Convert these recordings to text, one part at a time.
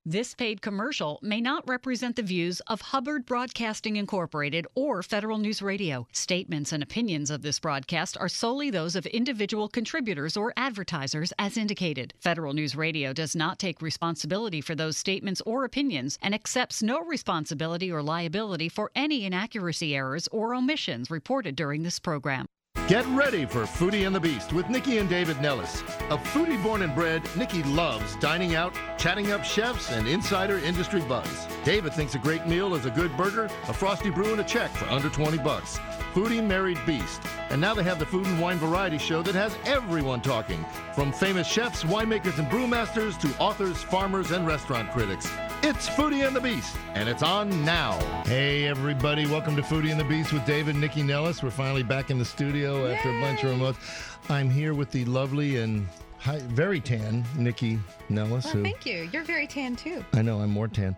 This paid commercial may not represent the views of Hubbard Broadcasting Incorporated or Federal News Radio. Statements and opinions of this broadcast are solely those of individual contributors or advertisers as indicated. Federal News Radio does not take responsibility for those statements or opinions and accepts no responsibility or liability for any inaccuracy, errors, or omissions reported during this program. Get ready for Foodie and the Beast with Nikki and David Nellis. A foodie born and bred, Nikki loves dining out, chatting up chefs, and insider industry buzz. David thinks a great meal is a good burger, a frosty brew, and a check for under $20. Foodie married Beast. And now they have the food and wine variety show that has everyone talking, from famous chefs, winemakers, and brewmasters to authors, farmers, and restaurant critics. It's Foodie and the Beast, and it's on now. Hey, everybody. Welcome to Foodie and the Beast with David and Nikki Nellis. We're finally back in the studio after a bunch of remotes. I'm here with the lovely and very tan Nikki Nellis. Well, thank you. You're very tan, too. I know. I'm more tan.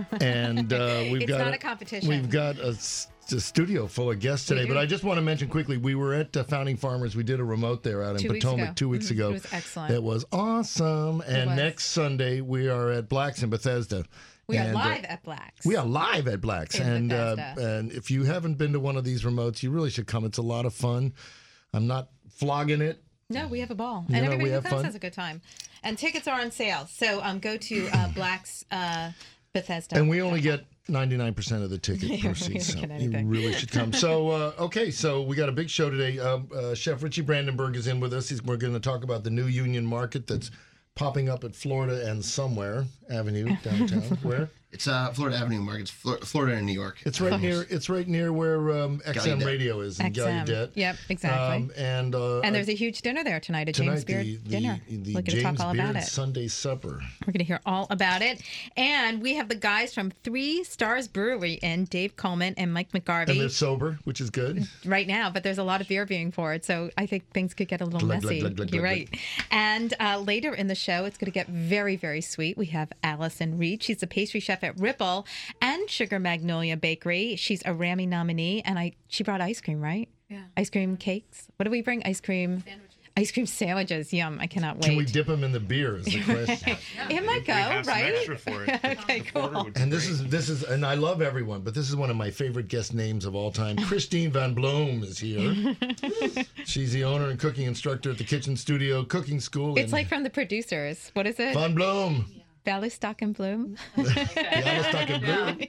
And it's not a competition. We've got a studio full of guests today, but I just want to mention quickly, we were at Founding Farmers. We did a remote there out in Potomac 2 weeks ago. It was excellent. It was awesome. And next Sunday, we are at Black's in Bethesda. We are live at Black's. We are live at Black's. And if you haven't been to one of these remotes, you really should come. It's a lot of fun. I'm not flogging it. No, we have a ball. And everybody who comes has a good time. And tickets are on sale. So go to Black's Bethesda. And we only get 99% of the ticket proceeds. So you really should come. So, so we got a big show today. Chef Richie Brandenburg is in with us. We're going to talk about the new Union Market that's popping up at Florida and Somewhere Avenue downtown. Where? It's Florida Avenue Market. It's Florida and New York. It's right near. It's right near where XM Radio is in Gallaudet. Yep, exactly. And there's a huge dinner there tonight. James Beard dinner. The We're going to talk all about it. Sunday supper. We're going to hear all about it, and we have the guys from 3 Stars Brewery in, Dave Coleman and Mike McGarvey. And they're sober, which is good right now. But there's a lot of beer being poured, so I think things could get a little messy. You're right. And later in the show, it's going to get very, very sweet. We have Allison Reed. She's the pastry chef at Ripple and Sugar Magnolia Bakery. She's a Rammy nominee, and she brought ice cream, right? Yeah. Ice cream cakes. What do we bring? Ice cream. Sandwiches. Ice cream sandwiches. Yum. I cannot wait. Can we dip them in the beer is the question. It might go, have some right? extra for it. Okay, cool. And this is, and I love everyone, but this is one of my favorite guest names of all time. Christine Van Bloom is here. She's the owner and cooking instructor at the Kitchen Studio Cooking School. It's like from The Producers. What is it? Van Bloom. Bialystock and Bloom. Bialystock and Bloom.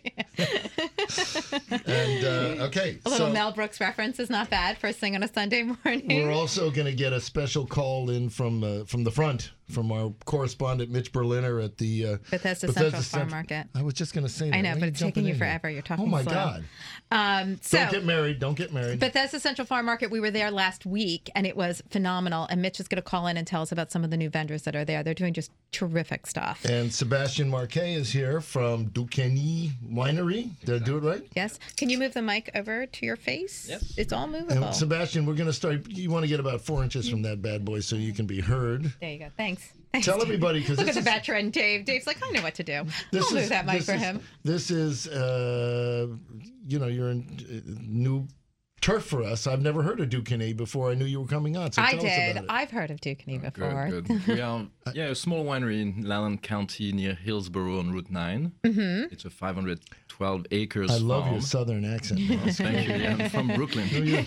And a little Mel Brooks reference is not bad first thing on a Sunday morning. We're also going to get a special call in from the front from our correspondent Mitch Berliner at the Bethesda Central Farm Market. I was just going to say that. I know, but it's taking you forever. You're talking slow. Oh my God. Don't get married. Don't get married. Bethesda Central Farm Market, we were there last week, and it was phenomenal. And Mitch is going to call in and tell us about some of the new vendors that are there. They're doing just terrific stuff. And Sebastian Marquet is here from Duquesne Winery. Did I do it right? Yes. Can you move the mic over to your face? Yes. It's all movable. And Sebastian, we're going to start. You want to get about 4 inches from that bad boy so you can be heard. There you go. Thanks. Tell everybody, because look at the veteran Dave. Dave's like, I know what to do. I'll move that mic for him. This is, you're in new turf for us. I've never heard of Duquesne before I knew you were coming on. So I tell did. us about it. I've heard of Duquesne before. Good. We are a small winery in Lalland County near Hillsborough on Route 9. Mm-hmm. It's a 512 acres I love farm. your southern accent. Thank you. Yeah, I'm from Brooklyn.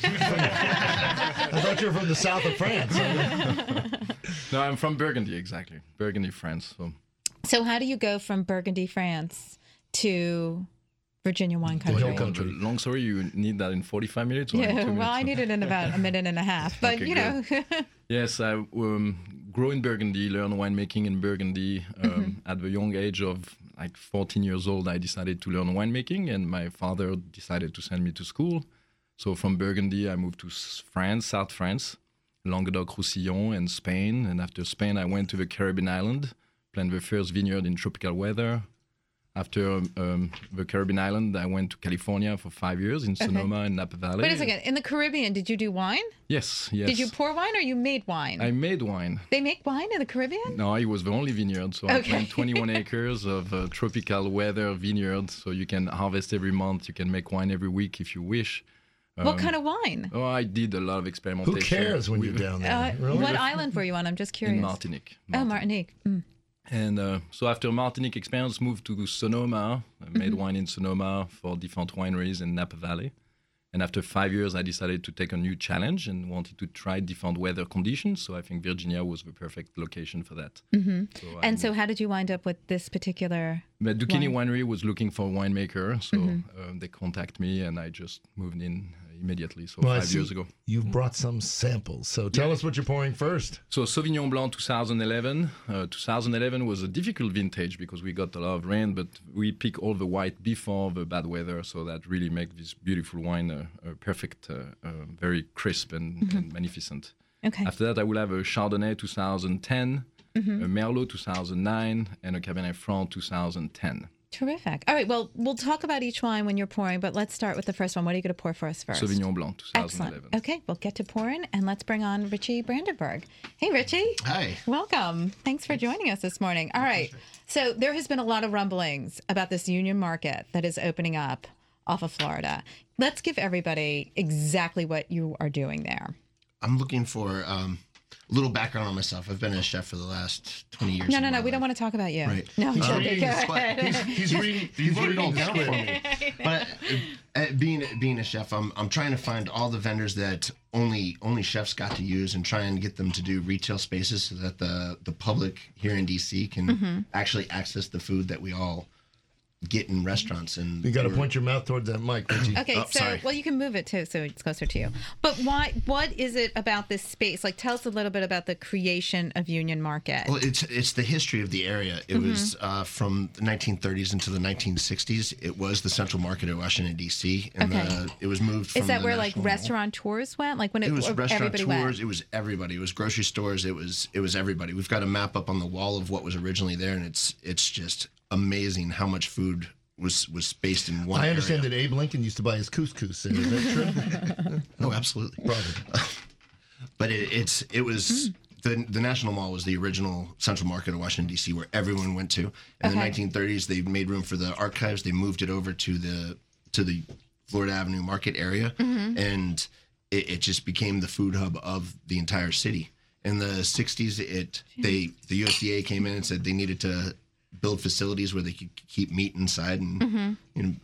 I thought you were from the south of France. No, I'm from Burgundy, exactly. Burgundy, France. So how do you go from Burgundy, France to Virginia wine country? Long story, you need that in 45 minutes? Or in 2 minutes? Well, I need it in about a minute and a half, but okay, Yes, I grew in Burgundy, learned winemaking in Burgundy. At the young age of like 14 years old, I decided to learn winemaking, and my father decided to send me to school. So from Burgundy, I moved to France, South France, Languedoc-Roussillon, and Spain. And after Spain, I went to the Caribbean island, planted the first vineyard in tropical weather. After the Caribbean island, I went to California for 5 years in Sonoma and Napa Valley. Wait a second. In the Caribbean, did you do wine? Yes. Did you pour wine or you made wine? I made wine. They make wine in the Caribbean? No, it was the only vineyard. So I planted 21 acres of tropical weather vineyard. So you can harvest every month. You can make wine every week if you wish. What kind of wine? Oh, I did a lot of experimentation. Who cares when you're down there? Really? What island were you on? I'm just curious. In Martinique. Oh, Martinique. Mm. And so after Martinique experience, moved to Sonoma. I made wine in Sonoma for different wineries in Napa Valley. And after 5 years, I decided to take a new challenge and wanted to try different weather conditions. So I think Virginia was the perfect location for that. So how did you wind up with this particular But Duquesne Winery was looking for a winemaker. So they contacted me and I just moved in immediately. So 5 years ago. You've brought some samples. So tell us what you're pouring first. So Sauvignon Blanc 2011. 2011 was a difficult vintage because we got a lot of rain, but we pick all the white before the bad weather. So that really makes this beautiful wine perfect, very crisp and magnificent. Okay. After that, I will have a Chardonnay 2010, a Merlot 2009, and a Cabernet Franc 2010. Terrific. All right. Well, we'll talk about each wine when you're pouring, but let's start with the first one. What are you going to pour for us first? Sauvignon Blanc 2011. Excellent. Okay. We'll get to pouring, and let's bring on Richie Brandenburg. Hey, Richie. Hi. Welcome. Thanks for joining us this morning. All right. So there has been a lot of rumblings about this Union Market that is opening up off of Florida. Let's give everybody exactly what you are doing there. I'm looking for a little background on myself. I've been a chef for the last 20 years. No. We don't want to talk about you. Right. No, I'm He's joking. reading Go the ahead. He's reading all down for me. But being a chef, I'm trying to find all the vendors that only chefs got to use and try and get them to do retail spaces so that the public here in DC can actually access the food that we all get in restaurants. And You got to point your mouth towards that mic, Richie. Okay, sorry. well, you can move it too, so it's closer to you. But what is it about this space? Like, tell us a little bit about the creation of Union Market. Well, it's the history of the area. It was from the 1930s into the 1960s. It was the central market of Washington D.C. and Okay. it was moved from Is that the where like National Mall. restaurateurs went? Like when It was everybody restaurateurs. went? It was everybody. It was grocery stores. It was everybody. We've got a map up on the wall of what was originally there, and it's just amazing how much food was spaced in one I understand area. that Abe Lincoln used to buy his couscous there. Is that true? Oh, absolutely. Brother. But it was the National Mall was the original central market of Washington D.C. where everyone went to. In the 1930s, they made room for the archives. They moved it over to the Florida Avenue Market area, and it just became the food hub of the entire city. In the 60s, the USDA came in and said they needed to build facilities where they could keep meat inside and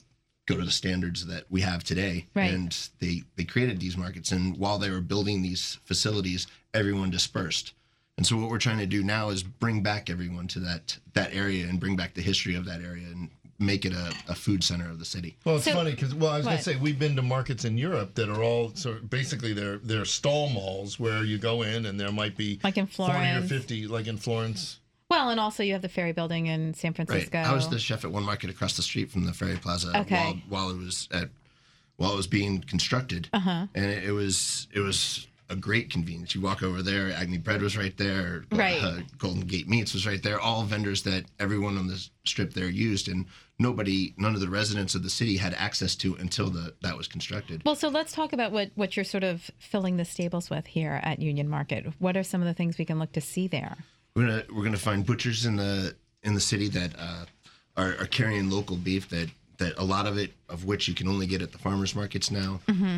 go to the standards that we have today. Right. And they created these markets. And while they were building these facilities, everyone dispersed. And so what we're trying to do now is bring back everyone to that area and bring back the history of that area and make it a food center of the city. Well, it's So- funny because, I was going What? to say, we've been to markets in Europe that are all, so basically they're stall malls where you go in and there might be Like in 40 or Florence. 50, like in Florence. Well, and also you have the Ferry Building in San Right. Francisco. I was the chef at one market across the street from the Ferry Plaza Okay. while it was being constructed. And it was a great convenience. You walk over there, Agni Bread was right there, Right. Golden Gate Meats was right there, all vendors that everyone on the strip there used, and none of the residents of the city had access to until that was constructed. Well, so let's talk about what you're sort of filling the stables with here at Union Market. What are some of the things we can look to see there? We're gonna find butchers in the city that are carrying local beef that a lot of which you can only get at the farmers markets now.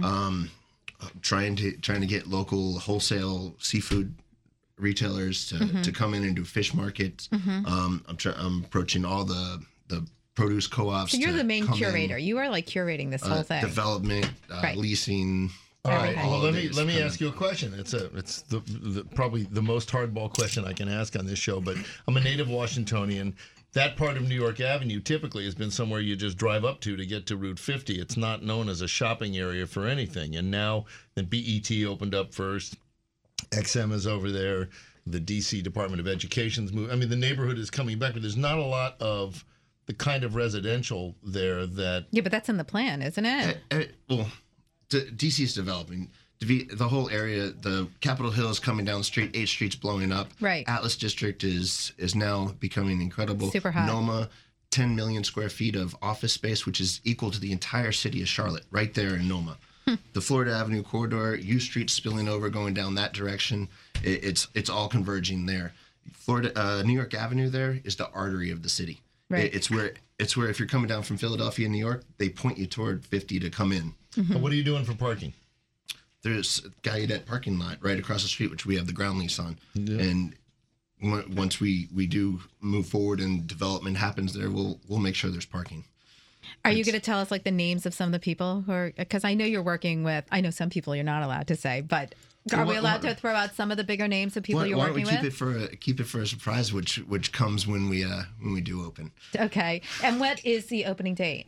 Trying to get local wholesale seafood retailers to come in and do fish markets. I'm approaching all the produce co-ops. So you're to the main come in, curator. You are like curating this whole thing. development, Right. leasing. All right. Okay. Well, let me Holidays. ask you a question. It's the probably the most hardball question I can ask on this show. But I'm a native Washingtonian. That part of New York Avenue typically has been somewhere you just drive up to get to Route 50. It's not known as a shopping area for anything. And now that BET opened up first, XM is over there. The DC Department of Education's moved. I mean, the neighborhood is coming back, but there's not a lot of the kind of residential there that. Yeah, but that's in the plan, isn't it? Well, DC is developing. The whole area, the Capitol Hill is coming down the street, 8th Street's blowing up. Right. Atlas District is now becoming incredible. Super hot. Noma, 10 million square feet of office space, which is equal to the entire city of Charlotte, right there in Noma. The Florida Avenue corridor, U Street spilling over, going down that direction. It's all converging there. New York Avenue there is the artery of the city. Right. It's where if you're coming down from Philadelphia, New York, they point you toward 50 to come in. What are you doing for parking? There's a Gallaudet parking lot right across the street, which we have the ground lease on. And once we do move forward and development happens there, we'll make sure there's parking. Are you going to tell us like the names of some of the people who are, because I know you're working with, I know some people you're not allowed to say, but are we allowed to throw out some of the bigger names of people you're working with? Why don't we keep it for a surprise, which comes when we do open. Okay. And what is the opening date?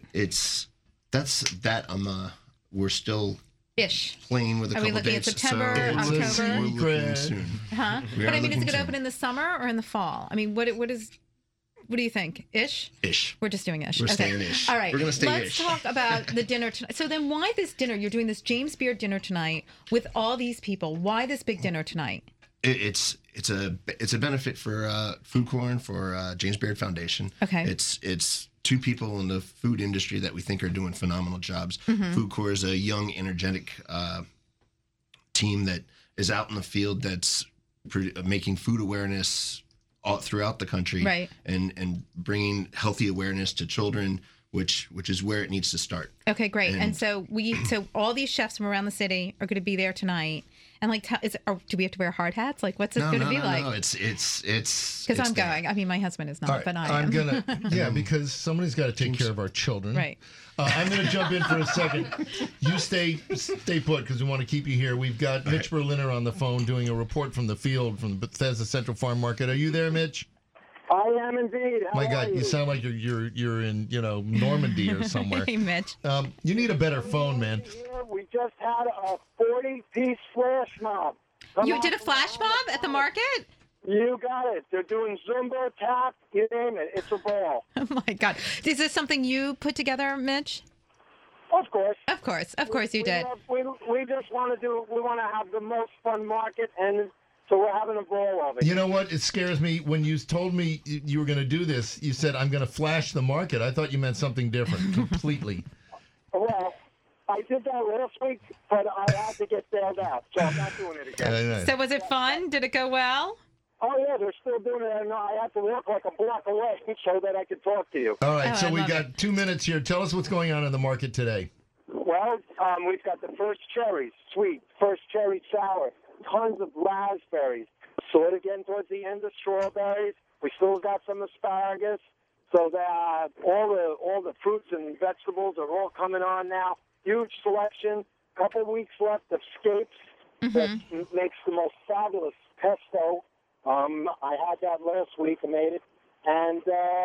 We're still ish playing with a couple dates. Are we looking at September, October? We're looking soon. Huh? But I mean, is it going to open in the summer or in the fall? I mean, what do you think? Ish? Ish. We're just doing ish. We're staying ish. All right. We're going to stay Let's talk about the dinner tonight. So then why this dinner? You're doing this James Beard dinner tonight with all these people. Why this big dinner tonight? It's a benefit for Food Corps, for James Beard Foundation. Okay. It's two people in the food industry that we think are doing phenomenal jobs. Mm-hmm. Food Corps is a young, energetic team that is out in the field that's making food awareness all throughout the country, right, and bringing healthy awareness to children, which is where it needs to start. Okay, great. And so all these chefs from around the city are going to be there tonight. And like, do we have to wear hard hats? Like, what's it going to be like? No, it's because I'm going. I mean, my husband is not, right, but I am. I'm gonna, because somebody's got to take care of our children. Right. I'm going to jump in for a second. You stay put because we want to keep you here. We've got Mitch Berliner on the phone doing a report from the field from the Bethesda Central Farm Market. Are you there, Mitch? I am indeed. How My God, are you? You sound like you're in Normandy or somewhere. Hey, Mitch. You need a better phone, man. We just had a 40-piece flash mob. You did a flash mob at the market? You got it. They're doing Zumba, tap, you name it. It's a ball. Oh, my God. Is this something you put together, Mitch? Of course. Of course you did. We just want to have the most fun market, and so we're having a ball of it. You know what? It scares me. When you told me you were going to do this, you said, I'm going to flash the market. I thought you meant something different completely. Well, I did that last week, but I had to get bailed out, so I'm not doing it again. So was it fun? Did it go well? Oh, yeah, they're still doing it, and I have to walk like a block away so that I can talk to you. All right, so we got 2 minutes here. Tell us what's going on in the market today. Well, we've got the first cherries, sweet, first cherry sour, tons of raspberries, sort of getting towards the end of strawberries. We still got some asparagus, so that all the fruits and vegetables are all coming on now. Huge selection, couple weeks left of scapes that makes the most fabulous pesto. I had that last week. I made it. And,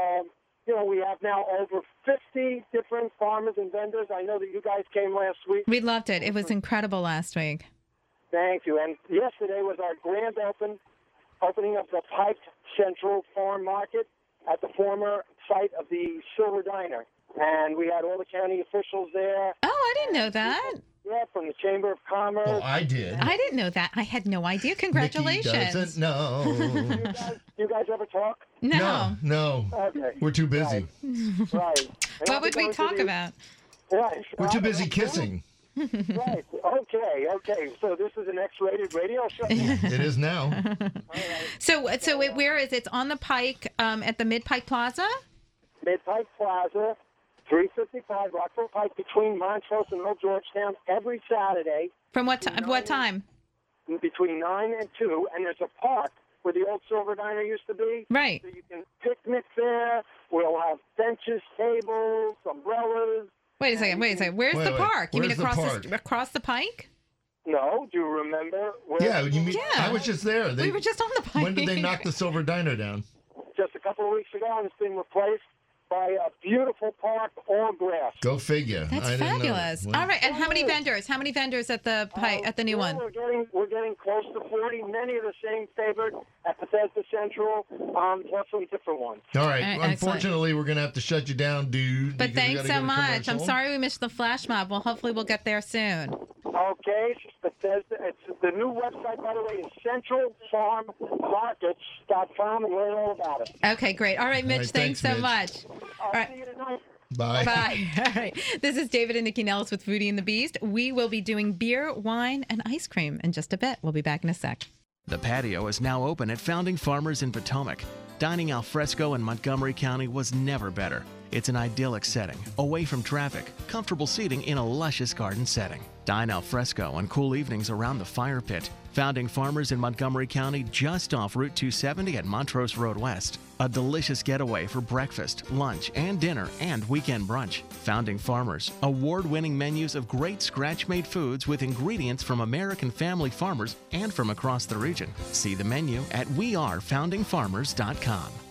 we have now over 50 different farmers and vendors. I know that you guys came last week. We loved it. It was incredible last week. Thank you. And yesterday was our grand opening of the Pike Central Farm Market at the former site of the Silver Diner. And we had all the county officials there. Oh, I didn't know that. Yeah, from the Chamber of Commerce. Oh, I did. I didn't know that. I had no idea. Congratulations. Nikki doesn't know. You guys ever talk? No. Okay. We're too busy. Right. What would we talk about? Right. We're too busy kissing. Right. Okay. So this is an X-rated radio show? It is now. So where is it? It's on the Pike, at the Mid-Pike Plaza? Mid-Pike Plaza, 355 Rockville Pike, between Montrose and Old Georgetown, every Saturday. From what time? Between 9 and 2, and there's a park where the old Silver Diner used to be. Right. So you can picnic there. We'll have benches, tables, umbrellas. Wait a second. Where's the park? You mean across the Pike? No, do you remember? Yeah, I was just there. We were just on the Pike. When did they knock the Silver Diner down? Just a couple of weeks ago, and it's been replaced by a beautiful park, all grass. Go figure. That's fabulous. All right, and how many vendors? How many vendors at the new one? We're getting close to 40. Many of the same favored at Bethesda Central, plus some different ones. All right. Unfortunately, we're going to have to shut you down, dude. But thanks so much. I'm sorry we missed the flash mob. Well, hopefully we'll get there soon. Okay, Bethesda. It's the new website, by the way, is centralfarmmarkets.com, and learn all about it. Okay, great. All right, Mitch, thanks so much. All right. See you tonight. Bye. All right. This is David and Nikki Nellis with Foodie and the Beast. We will be doing beer, wine, and ice cream in just a bit. We'll be back in a sec. The patio is now open at Founding Farmers in Potomac. Dining al fresco in Montgomery County was never better. It's an idyllic setting, away from traffic, comfortable seating in a luscious garden setting. Dine al fresco on cool evenings around the fire pit. Founding Farmers in Montgomery County, just off Route 270 at Montrose Road West. A delicious getaway for breakfast, lunch, and dinner, and weekend brunch. Founding Farmers, award-winning menus of great scratch-made foods with ingredients from American family farmers and from across the region. See the menu at wearefoundingfarmers.com.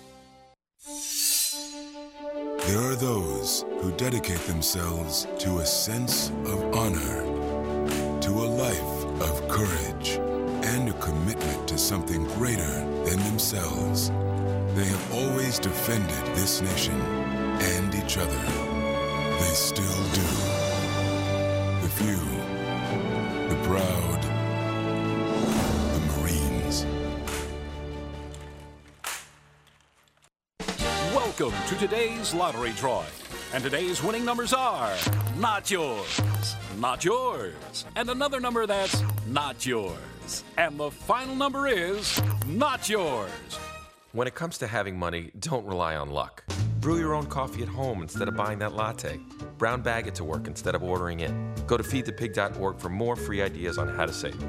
There are those who dedicate themselves to a sense of honor, to a life of courage, and a commitment to something greater than themselves. They have always defended this nation and each other. They still do. The few, the proud, the Marines. Welcome to today's lottery drawing. And today's winning numbers are not yours, not yours, and another number that's not yours. And the final number is not yours. When it comes to having money, don't rely on luck. Brew your own coffee at home instead of buying that latte. Brown bag it to work instead of ordering it. Go to feedthepig.org for more free ideas on how to save.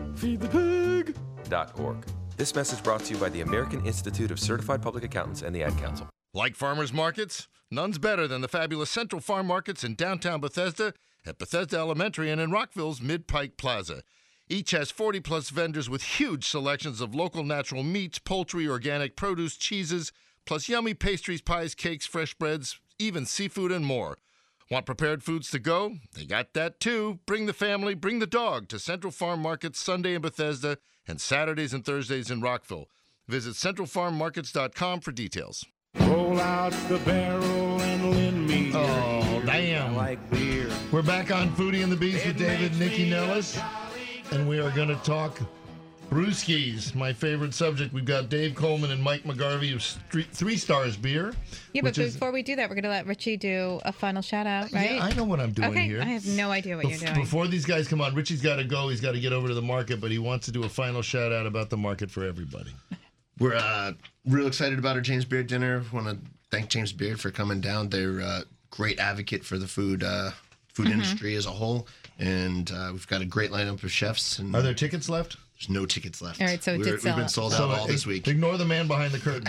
Feedthepig.org. This message brought to you by the American Institute of Certified Public Accountants and the Ad Council. Like farmers markets? None's better than the fabulous Central Farm Markets in downtown Bethesda, at Bethesda Elementary, and in Rockville's Mid-Pike Plaza. Each has 40-plus vendors with huge selections of local natural meats, poultry, organic produce, cheeses, plus yummy pastries, pies, cakes, fresh breads, even seafood and more. Want prepared foods to go? They got that too. Bring the family, bring the dog to Central Farm Markets Sunday in Bethesda and Saturdays and Thursdays in Rockville. Visit centralfarmmarkets.com for details. Roll out the barrel and lend me. Oh, damn. I like beer. We're back on Foodie and the Beast with David and Nikki Nellis, and we are going to talk brewskis, my favorite subject. We've got Dave Coleman and Mike McGarvey of Three Stars Beer. Yeah, but before we do that, we're going to let Richie do a final shout out, right? Yeah, I know what I'm doing here. I have no idea what you're doing. Before these guys come on, Richie's got to go. He's got to get over to the market, but he wants to do a final shout out about the market for everybody. We're real excited about our James Beard dinner. Want to thank James Beard for coming down. They're a great advocate for the food industry as a whole, and we've got a great lineup of chefs. And are there tickets left? There's no tickets left. All right, so we've been sold out all this week. Ignore the man behind the curtain.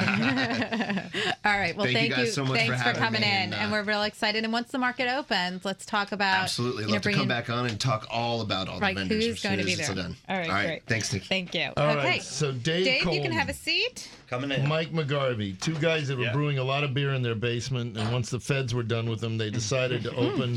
Right. All right. Well, thank you guys so much. Thanks for coming in, and we're real excited. And once the market opens, let's talk about absolutely. Love to come back on and talk all about all the vendors. Who's going to be there? All right. Great. Thanks, Nick. Thank you. All okay. right. So Dave Coleman, you can have a seat. Coming in. Mike McGarvey, two guys that were brewing a lot of beer in their basement, and once the feds were done with them, they decided to open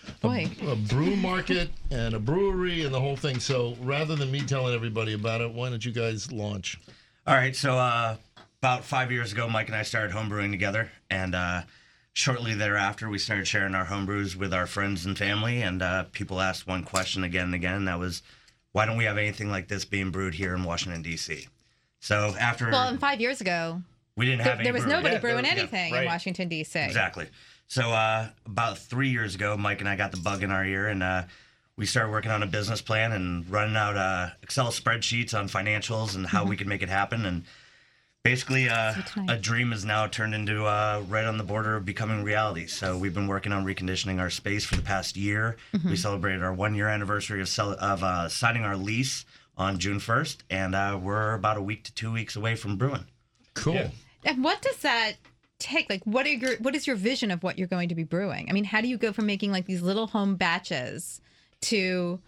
a brew market and a brewery and the whole thing. So rather than me telling everybody about it, why don't you guys launch? All right. So about 5 years ago, Mike and I started homebrewing together, and shortly thereafter, we started sharing our homebrews with our friends and family. And people asked one question again and again. That was, why don't we have anything like this being brewed here in Washington, D.C.? So after... Well, and 5 years ago, we didn't have any there was brewery. nobody brewing anything in Washington, D.C. Exactly. So about 3 years ago, Mike and I got the bug in our ear, and we started working on a business plan and running out Excel spreadsheets on financials and how we could make it happen. And basically, a dream is now turned into right on the border of becoming reality. So we've been working on reconditioning our space for the past year. We celebrated our 1 year anniversary of signing our lease on June 1st, and we're about a week to 2 weeks away from brewing. Cool. Yeah. And what does that take? Like, what is your vision of what you're going to be brewing? I mean, how do you go from making like these little home batches to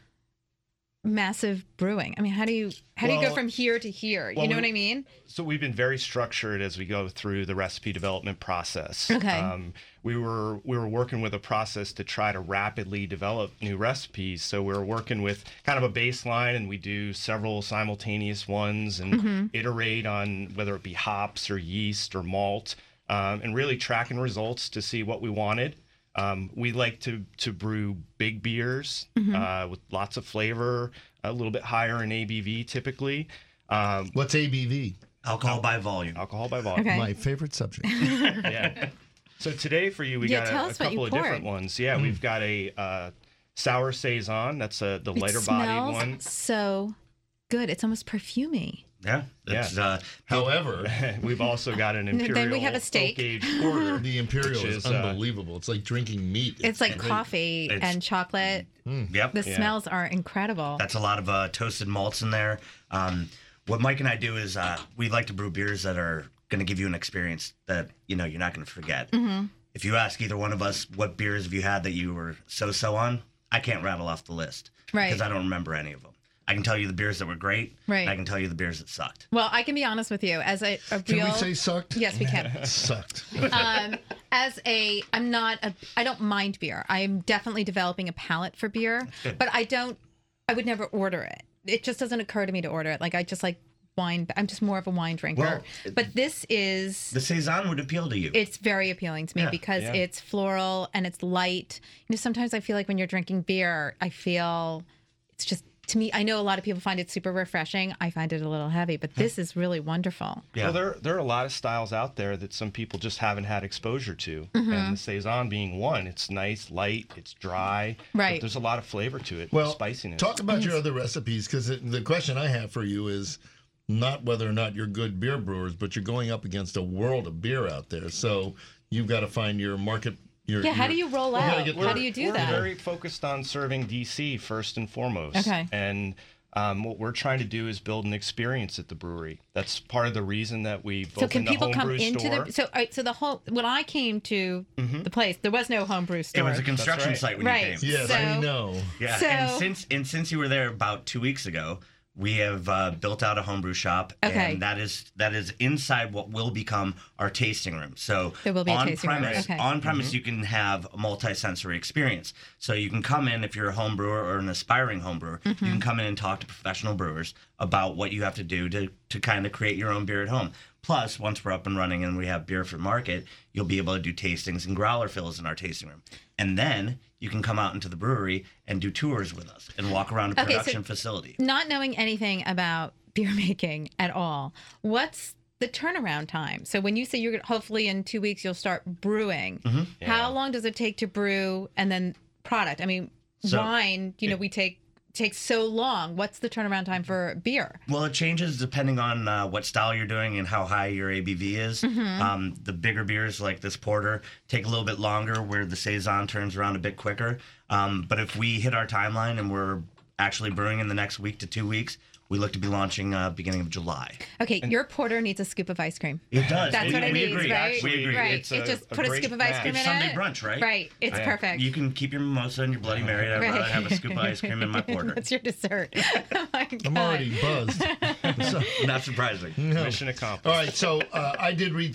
massive brewing? I mean, how do you go from here to here? You know what I mean? So we've been very structured as we go through the recipe development process. Okay. We were working with a process to try to rapidly develop new recipes. So we're working with kind of a baseline, and we do several simultaneous ones and iterate on whether it be hops or yeast or malt, and really tracking results to see what we wanted. We like to brew big beers with lots of flavor, a little bit higher in ABV typically. What's ABV? Alcohol by volume. Alcohol by volume. Okay. My favorite subject. Yeah. So today for you, we got a couple of different ones. Yeah, we've got a sour saison. That's the lighter bodied one. So good. It's almost perfumey. Yeah. However, we've also got an Imperial Then we have a steak. oak-aged porter. The Imperial which is unbelievable. It's like drinking meat. It's like great. coffee and chocolate. Yep. The smells are incredible. That's a lot of toasted malts in there. What Mike and I do is we like to brew beers that are going to give you an experience that you're not going to forget. Mm-hmm. If you ask either one of us what beers have you had that you were so on, I can't rattle off the list because I don't remember any of them. I can tell you the beers that were great. Right. And I can tell you the beers that sucked. Well, I can be honest with you. As a real... Can we say sucked? Yes, we can. Sucked. I don't mind beer. I'm definitely developing a palate for beer, but I would never order it. It just doesn't occur to me to order it. Like, I just like wine. I'm just more of a wine drinker. Well, but this is... The Saison would appeal to you. It's very appealing to me because it's floral and it's light. Sometimes I feel like when you're drinking beer, I feel it's just... To me, I know a lot of people find it super refreshing. I find it a little heavy, but this is really wonderful. Yeah. Well, there are a lot of styles out there that some people just haven't had exposure to. Mm-hmm. And the Saison being one. It's nice, light, it's dry. Right. But there's a lot of flavor to it, Well, spiciness. talk about your other recipes, because the question I have for you is not whether or not you're good beer brewers, but you're going up against a world of beer out there. So you've got to find your market. How do you roll out? How do you do that? We're very focused on serving DC first and foremost. Okay. And what we're trying to do is build an experience at the brewery. That's part of the reason that we both So can in the people come homebrew into store. so the whole when I came to the place, there was no homebrew store. It was a construction site when you came. Yes, I know. Yeah, So- and since you were there about 2 weeks ago, we have built out a homebrew shop, and that is inside what will become our tasting room. So There will be a on tasting room, premise, okay. on premise, you can have a multi-sensory experience. So you can come in if you're a home brewer or an aspiring home brewer. You can come in and talk to professional brewers about what you have to do to kind of create your own beer at home. Plus, once we're up and running and we have beer for market, you'll be able to do tastings and growler fills in our tasting room. And then you can come out into the brewery and do tours with us and walk around a production facility. Not knowing anything about beer making at all, what's the turnaround time? So when you say you're hopefully in 2 weeks you'll start brewing, how long does it take to brew and then product? I mean, wine, we takes so long. What's the turnaround time for beer? Well, it changes depending on what style you're doing and how high your ABV is. The bigger beers like this porter take a little bit longer, where the Saison turns around a bit quicker. But if we hit our timeline and we're actually brewing in the next week to 2 weeks, we look to be launching beginning of July. Okay, your porter needs a scoop of ice cream. It does. That's what it needs, agree. right? We agree. Right. It's It just put a scoop of ice cream It's in Sunday it. brunch, right? Right. It's perfect. You can keep your mimosa and your Bloody Mary. I'd rather have a scoop of ice cream in my porter. That's your dessert. Oh my God. I'm already buzzed. Not surprising. No. Mission accomplished. All right, so I did read,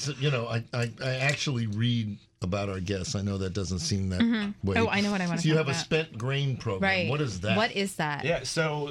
I actually read about our guests. I know that doesn't seem that way. Oh, I know what I want to So you talk have a about. spent grain program. Right. What is that? What is that? Yeah, so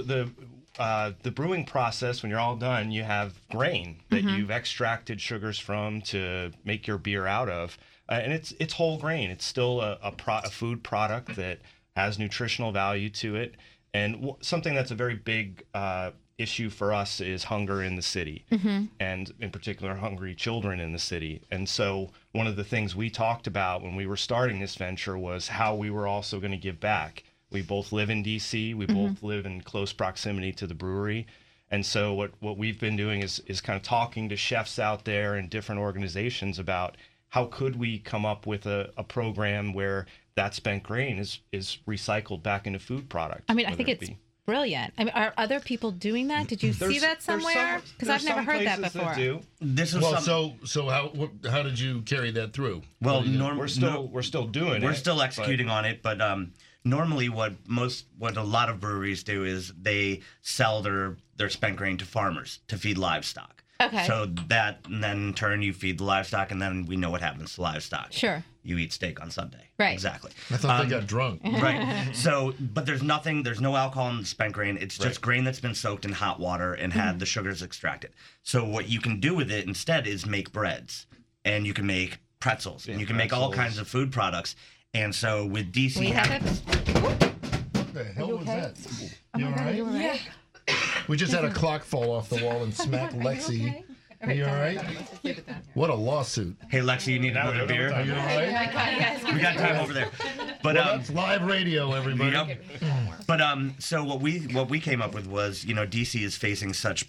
the brewing process, when you're all done, you have grain that you've extracted sugars from to make your beer out of, and it's whole grain. It's still a food product that has nutritional value to it, and something that's a very big issue for us is hunger in the city, and in particular hungry children in the city. And so one of the things we talked about when we were starting this venture was how we were also going to give back. We both live in DC. We both live in close proximity to the brewery. And so what we've been doing is kind of talking to chefs out there and different organizations about how could we come up with a program where that spent grain is recycled back into food product. I mean, I think it's brilliant. I mean, are other people doing that? Did you see that somewhere? Because I've never heard that before. This is so how did you carry that through? Well, we're still doing it. We're still executing on it, but normally what a lot of breweries do is they sell their spent grain to farmers to feed livestock. Okay. So that, and then in turn you feed the livestock, and then we know what happens to livestock. Sure. You eat steak on Sunday. Right. Exactly. I thought they got drunk. Right. So, but there's no alcohol in the spent grain. It's just grain that's been soaked in hot water and had the sugars extracted. So what you can do with it instead is make breads, and you can make pretzels, and you can make all kinds of food products. And so with DC, We have it. What the hell was that? You all right? Yeah. We just had a clock fall off the wall and smack Lexi. Are you all right? What a lawsuit. Hey, Lexi, you need another beer? Are you all right? We got time over there. But Well, that's live radio, everybody. Yep. But so what we came up with was, DC is facing such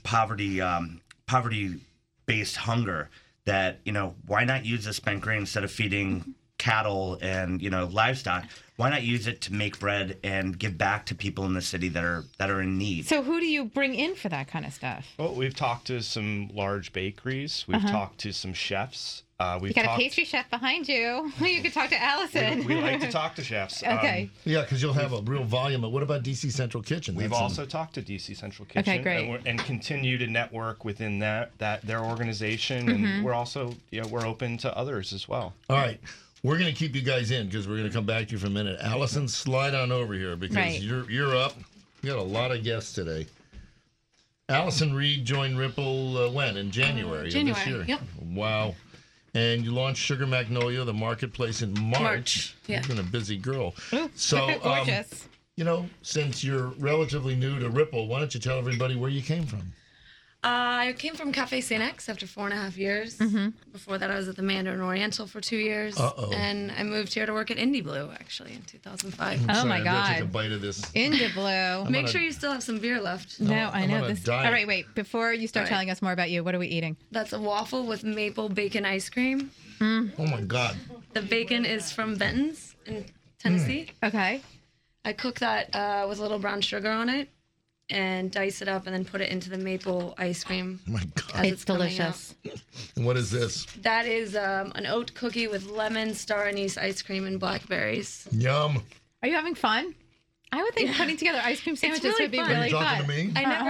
poverty-based hunger that, why not use the spent grain instead of feeding cattle and, livestock? Why not use it to make bread and give back to people in the city that are in need? So who do you bring in for that kind of stuff? Well, we've talked to some large bakeries. We've talked to some chefs. You got a pastry chef behind you. You could talk to Allison. We like to talk to chefs. Okay. Yeah, because you'll have a real volume. But what about DC Central Kitchen? We've also talked to DC Central Kitchen. Okay, great. And continue to network within that their organization. And we're also, we're open to others as well. All right. We're going to keep you guys in because we're going to come back to you for a minute. Allison, slide on over here because you're up. We got a lot of guests today. Allison Reed joined Ripple when? In January of this year? Yep. Wow. And you launched Sugar Magnolia, the marketplace, in March. Yeah. You've been a busy girl. Ooh, so, gorgeous. Since you're relatively new to Ripple, why don't you tell everybody where you came from? I came from Cafe St. X after 4.5 years. Before that, I was at the Mandarin Oriental for 2 years. And I moved here to work at Indie Blue, actually, in 2005. Oh, my God. Take a bite of this. Indie Blue. Make sure you still have some beer left. No, I know this. Diet. All right, wait. Before you start telling us more about you, what are we eating? That's a waffle with maple bacon ice cream. Oh, my God. The bacon is from Benton's in Tennessee. Okay. I cook that with a little brown sugar on it and dice it up and then put it into the maple ice cream. Oh, my God. It's delicious. And what is this? That is an oat cookie with lemon, star anise ice cream, and blackberries. Yum. Are you having fun? I would think putting together ice cream sandwiches really would be fun. really Are you talking fun. to me?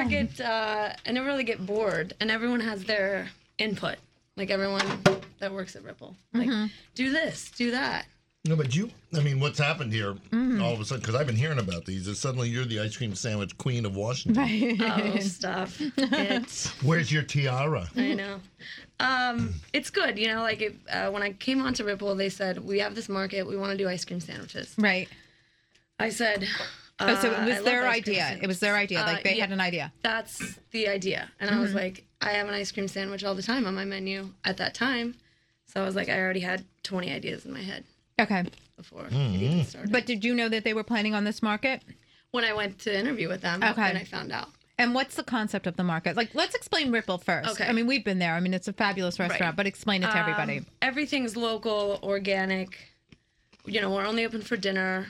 I never really get bored, and everyone has their input. Like everyone that works at Ripple, like do this, do that. No, but what's happened here all of a sudden, because I've been hearing about these, is suddenly you're the ice cream sandwich queen of Washington. Right. Oh, stuff. Where's your tiara? I know. It's good. When I came onto Ripple, they said, we have this market. We want to do ice cream sandwiches. Right. I said... so it I was love their ice cream idea. sandwiches. It was their idea. Like they had an idea. That's the idea. And I was like, I have an ice cream sandwich all the time on my menu at that time. So I was like, I already had 20 ideas in my head. Okay. Before it even started. But did you know that they were planning on this market? When I went to interview with them, okay. then I found out. And what's the concept of the market? Like, let's explain Ripple first. Okay. I mean, we've been there. I mean, it's a fabulous restaurant, but explain it to everybody. Everything's local, organic. We're only open for dinner.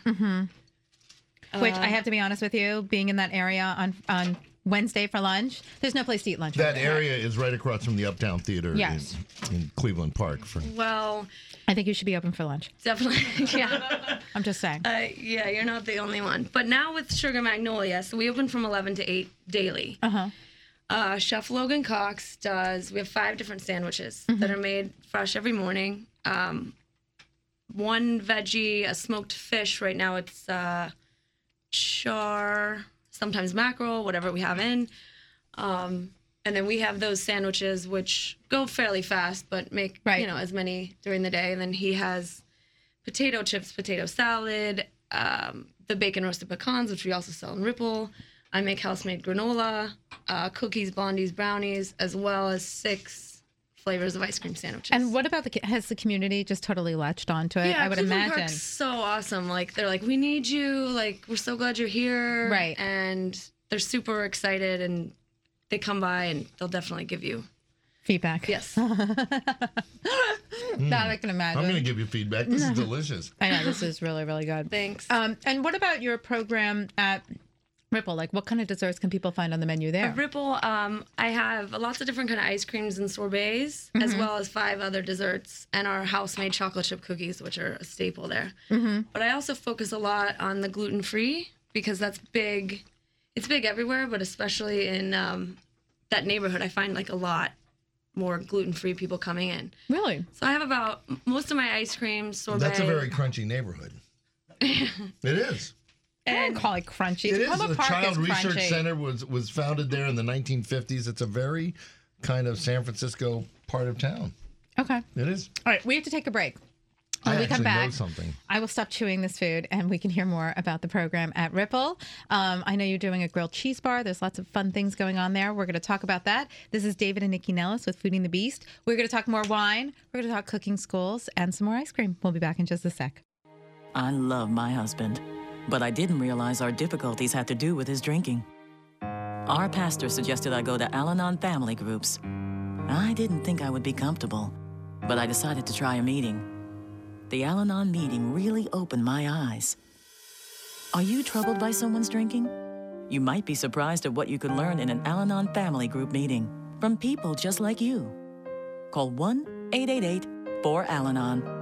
Which I have to be honest with you, being in that area on Wednesday for lunch, there's no place to eat lunch. That area is right across from the Uptown Theater in Cleveland Park. Well, I think you should be open for lunch. Definitely, yeah. I'm just saying. Yeah, you're not the only one. But now with Sugar Magnolia, so we open from 11 to 8 daily. Chef Logan Cox we have 5 different sandwiches that are made fresh every morning. One veggie, a smoked fish. Right now it's char, sometimes mackerel, whatever we have in. And then we have those sandwiches, which go fairly fast, but make, as many during the day. And then he has potato chips, potato salad, the bacon roasted pecans, which we also sell in Ripple. I make house-made granola, cookies, blondies, brownies, as well as 6 flavors of ice cream sandwiches. And what about has the community just totally latched onto it? Yeah, I would Cleveland imagine. Park's so awesome. Like, they're like, we need you. Like, we're so glad you're here. Right. And they're super excited, and they come by, and they'll definitely give you feedback. Yes. That I can imagine. I'm going to give you feedback. This is delicious. I know, this is really, really good. Thanks. And what about your program at Ripple? Like, what kind of desserts can people find on the menu there? At Ripple, I have lots of different kind of ice creams and sorbets, as well as 5 other desserts, and our house-made chocolate chip cookies, which are a staple there. But I also focus a lot on the gluten-free, because that's big. It's big everywhere, but especially in that neighborhood, I find like a lot more gluten-free people coming in. Really? So I have about most of my ice cream, sorbet. That's a very crunchy neighborhood. It is. I don't call it crunchy. It is. Palmer The Park Child is Research crunchy. Center was founded there in the 1950s. It's a very kind of San Francisco part of town. Okay. It is. All right, we have to take a break. When I we come actually back, know something. I will stop chewing this food and we can hear more about the program at Ripple. I know you're doing a grilled cheese bar. There's lots of fun things going on there. We're going to talk about that. This is David and Nikki Nellis with Foodie and the Beast. We're going to talk more wine. We're going to talk cooking schools and some more ice cream. We'll be back in just a sec. I love my husband, but I didn't realize our difficulties had to do with his drinking. Our pastor suggested I go to Al-Anon family groups. I didn't think I would be comfortable, but I decided to try a meeting. The Al-Anon meeting really opened my eyes. Are you troubled by someone's drinking? You might be surprised at what you could learn in an Al-Anon family group meeting from people just like you. Call 1-888-4AL-ANON.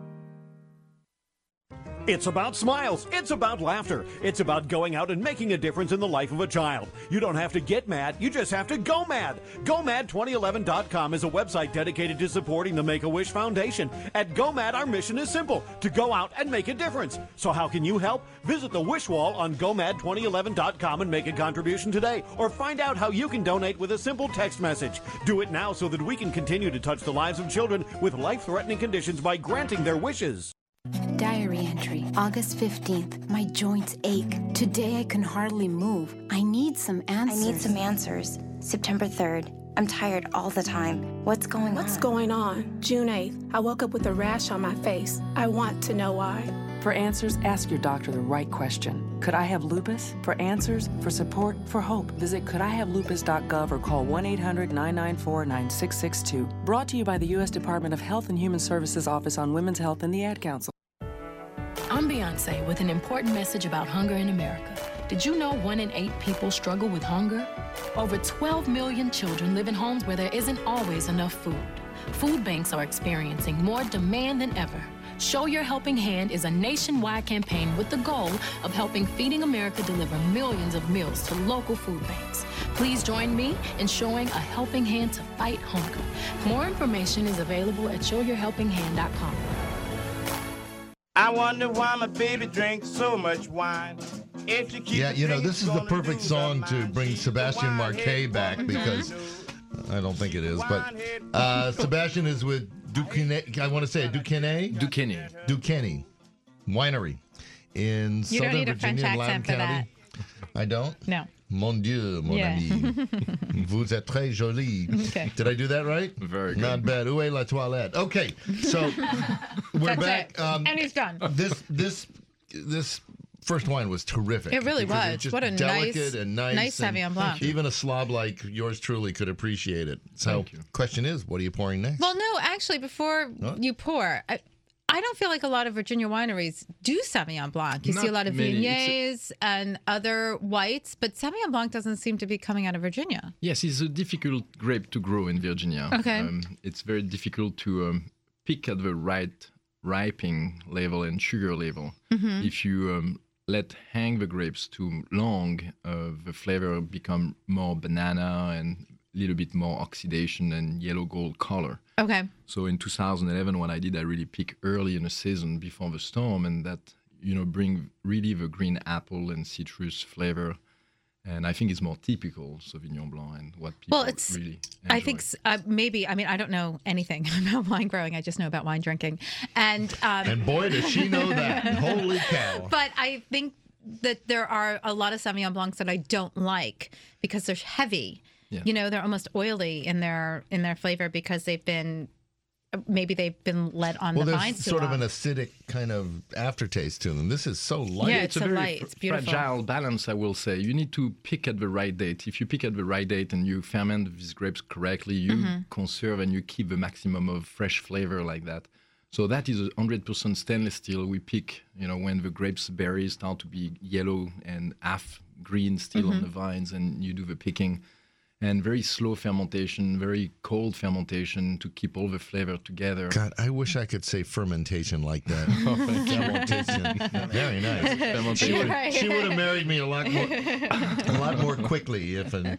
It's about smiles. It's about laughter. It's about going out and making a difference in the life of a child. You don't have to get mad. You just have to go mad. GoMad2011.com is a website dedicated to supporting the Make-A-Wish Foundation. At GoMad, our mission is simple, to go out and make a difference. So how can you help? Visit the Wish Wall on GoMad2011.com and make a contribution today, or find out how you can donate with a simple text message. Do it now so that we can continue to touch the lives of children with life-threatening conditions by granting their wishes. Diary entry, August 15th. My joints ache. Today I can hardly move. I need some answers. September 3rd. I'm tired all the time. What's going on? What's going on? June 8th. I woke up with a rash on my face. I want to know why. For answers, ask your doctor the right question. Could I have lupus? For answers, for support, for hope, visit couldihavelupus.gov or call 1-800-994-9662. Brought to you by the U.S. Department of Health and Human Services Office on Women's Health and the Ad Council. I'm Beyonce with an important message about hunger in America. Did you know 1 in 8 people struggle with hunger? Over 12 million children live in homes where there isn't always enough food. Food banks are experiencing more demand than ever. Show Your Helping Hand is a nationwide campaign with the goal of helping Feeding America deliver millions of meals to local food banks. Please join me in showing a helping hand to fight hunger. More information is available at showyourhelpinghand.com. I wonder why my baby drinks so much wine. Yeah, you know, this is the perfect song to bring Sebastian Marquet back, because I don't think it is, but Sebastian is with Duquesne, I want to say Duquesne Winery in Southern Virginia, in Loudoun County. I don't? No. Mon Dieu, mon ami. Vous êtes très jolie. Okay. Did I do that right? Very good. Not bad. Où est la toilette? Okay, so we're back. And he's done. This first wine was terrific. It really was. Just What a delicate and nice Sauvignon Blanc. Even a slob like yours truly could appreciate it. So, question is, what are you pouring next? Well, no, actually, before you pour, I don't feel like a lot of Virginia wineries do Sauvignon Blanc. You see a lot of Viogniers and other whites, but Sauvignon Blanc doesn't seem to be coming out of Virginia. Yes, it's a difficult grape to grow in Virginia. Okay. It's very difficult to pick at the right ripening level and sugar level. Mhm. If you let hang the grapes too long, the flavor become more banana and a little bit more oxidation and yellow gold color. Okay. So in 2011, what I did, I really pick early in the season before the storm, and that, you know, bring really the green apple and citrus flavor. And I think it's more typical Sauvignon Blanc and what people really enjoy. I think maybe, I mean, I don't know anything about wine growing. I just know about wine drinking. And boy, does she know that. Holy cow. But I think that there are a lot of Sauvignon Blancs that I don't like because they're heavy. Yeah. You know, they're almost oily in their flavor because they've been led on the vines too long. Well, there's sort of an acidic kind of aftertaste to them. This is so light. Yeah, it's a very light. It's beautiful. fragile balance, I will say. You need to pick at the right date. If you pick at the right date and you ferment these grapes correctly, you conserve and you keep the maximum of fresh flavor like that. So that is 100% stainless steel. We pick, you know, when the grapes berries start to be yellow and half green still on the vines, and you do the picking. And very slow fermentation, very cold fermentation to keep all the flavor together. God, I wish I could say fermentation like that. Fermentation. Very nice. Fermentation. She would have married me a lot more quickly.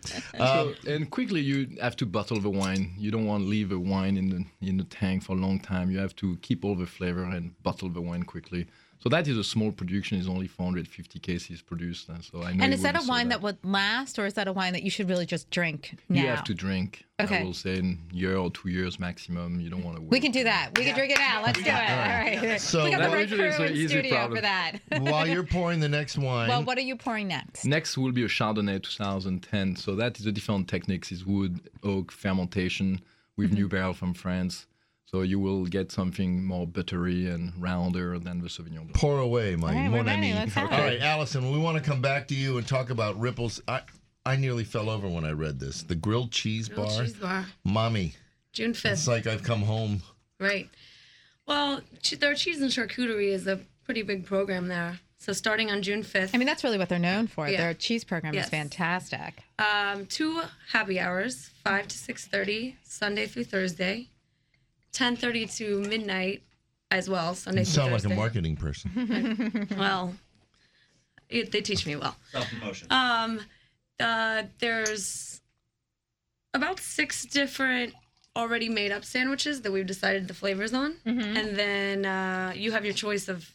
And quickly, you have to bottle the wine. You don't want to leave the wine in the tank for a long time. You have to keep all the flavor and bottle the wine quickly. So that is a small production. It's only 450 cases produced. So I know. And is that a wine that would last, or is that a wine that you should really just drink now? You have to drink. Okay. I will say in a year or 2 years maximum. You don't want to wait. We can do that. We can drink it now. Let's do it. All right. So we got the right crew usually in it's an easy studio problem. for that. While you're pouring the next wine. Well, what are you pouring next? Next will be a Chardonnay 2010. So that is a different techniques. It's wood, oak, fermentation with new barrel from France. So you will get something more buttery and rounder than the Sauvignon Blanc. Pour away, my All right, mon we're ready. ami. Let's have All it. right, Allison, we want to come back to you and talk about Ripple's. I nearly fell over when I read this. The grilled cheese bar. Cheese bar. Mommy. June 5th. It's like I've come home. Right. Well, their cheese and charcuterie is a pretty big program there. So starting on June 5th. I mean, that's really what they're known for. Yeah. Their cheese program Yes. is fantastic. 2 happy hours, 5 to 6:30, Sunday through Thursday. 10:30 to midnight as well, Sunday You through sound Thursday. like a marketing person. Well, they teach me well. Self-promotion. There's about 6 different already made up sandwiches that we've decided the flavors on. And then you have your choice of,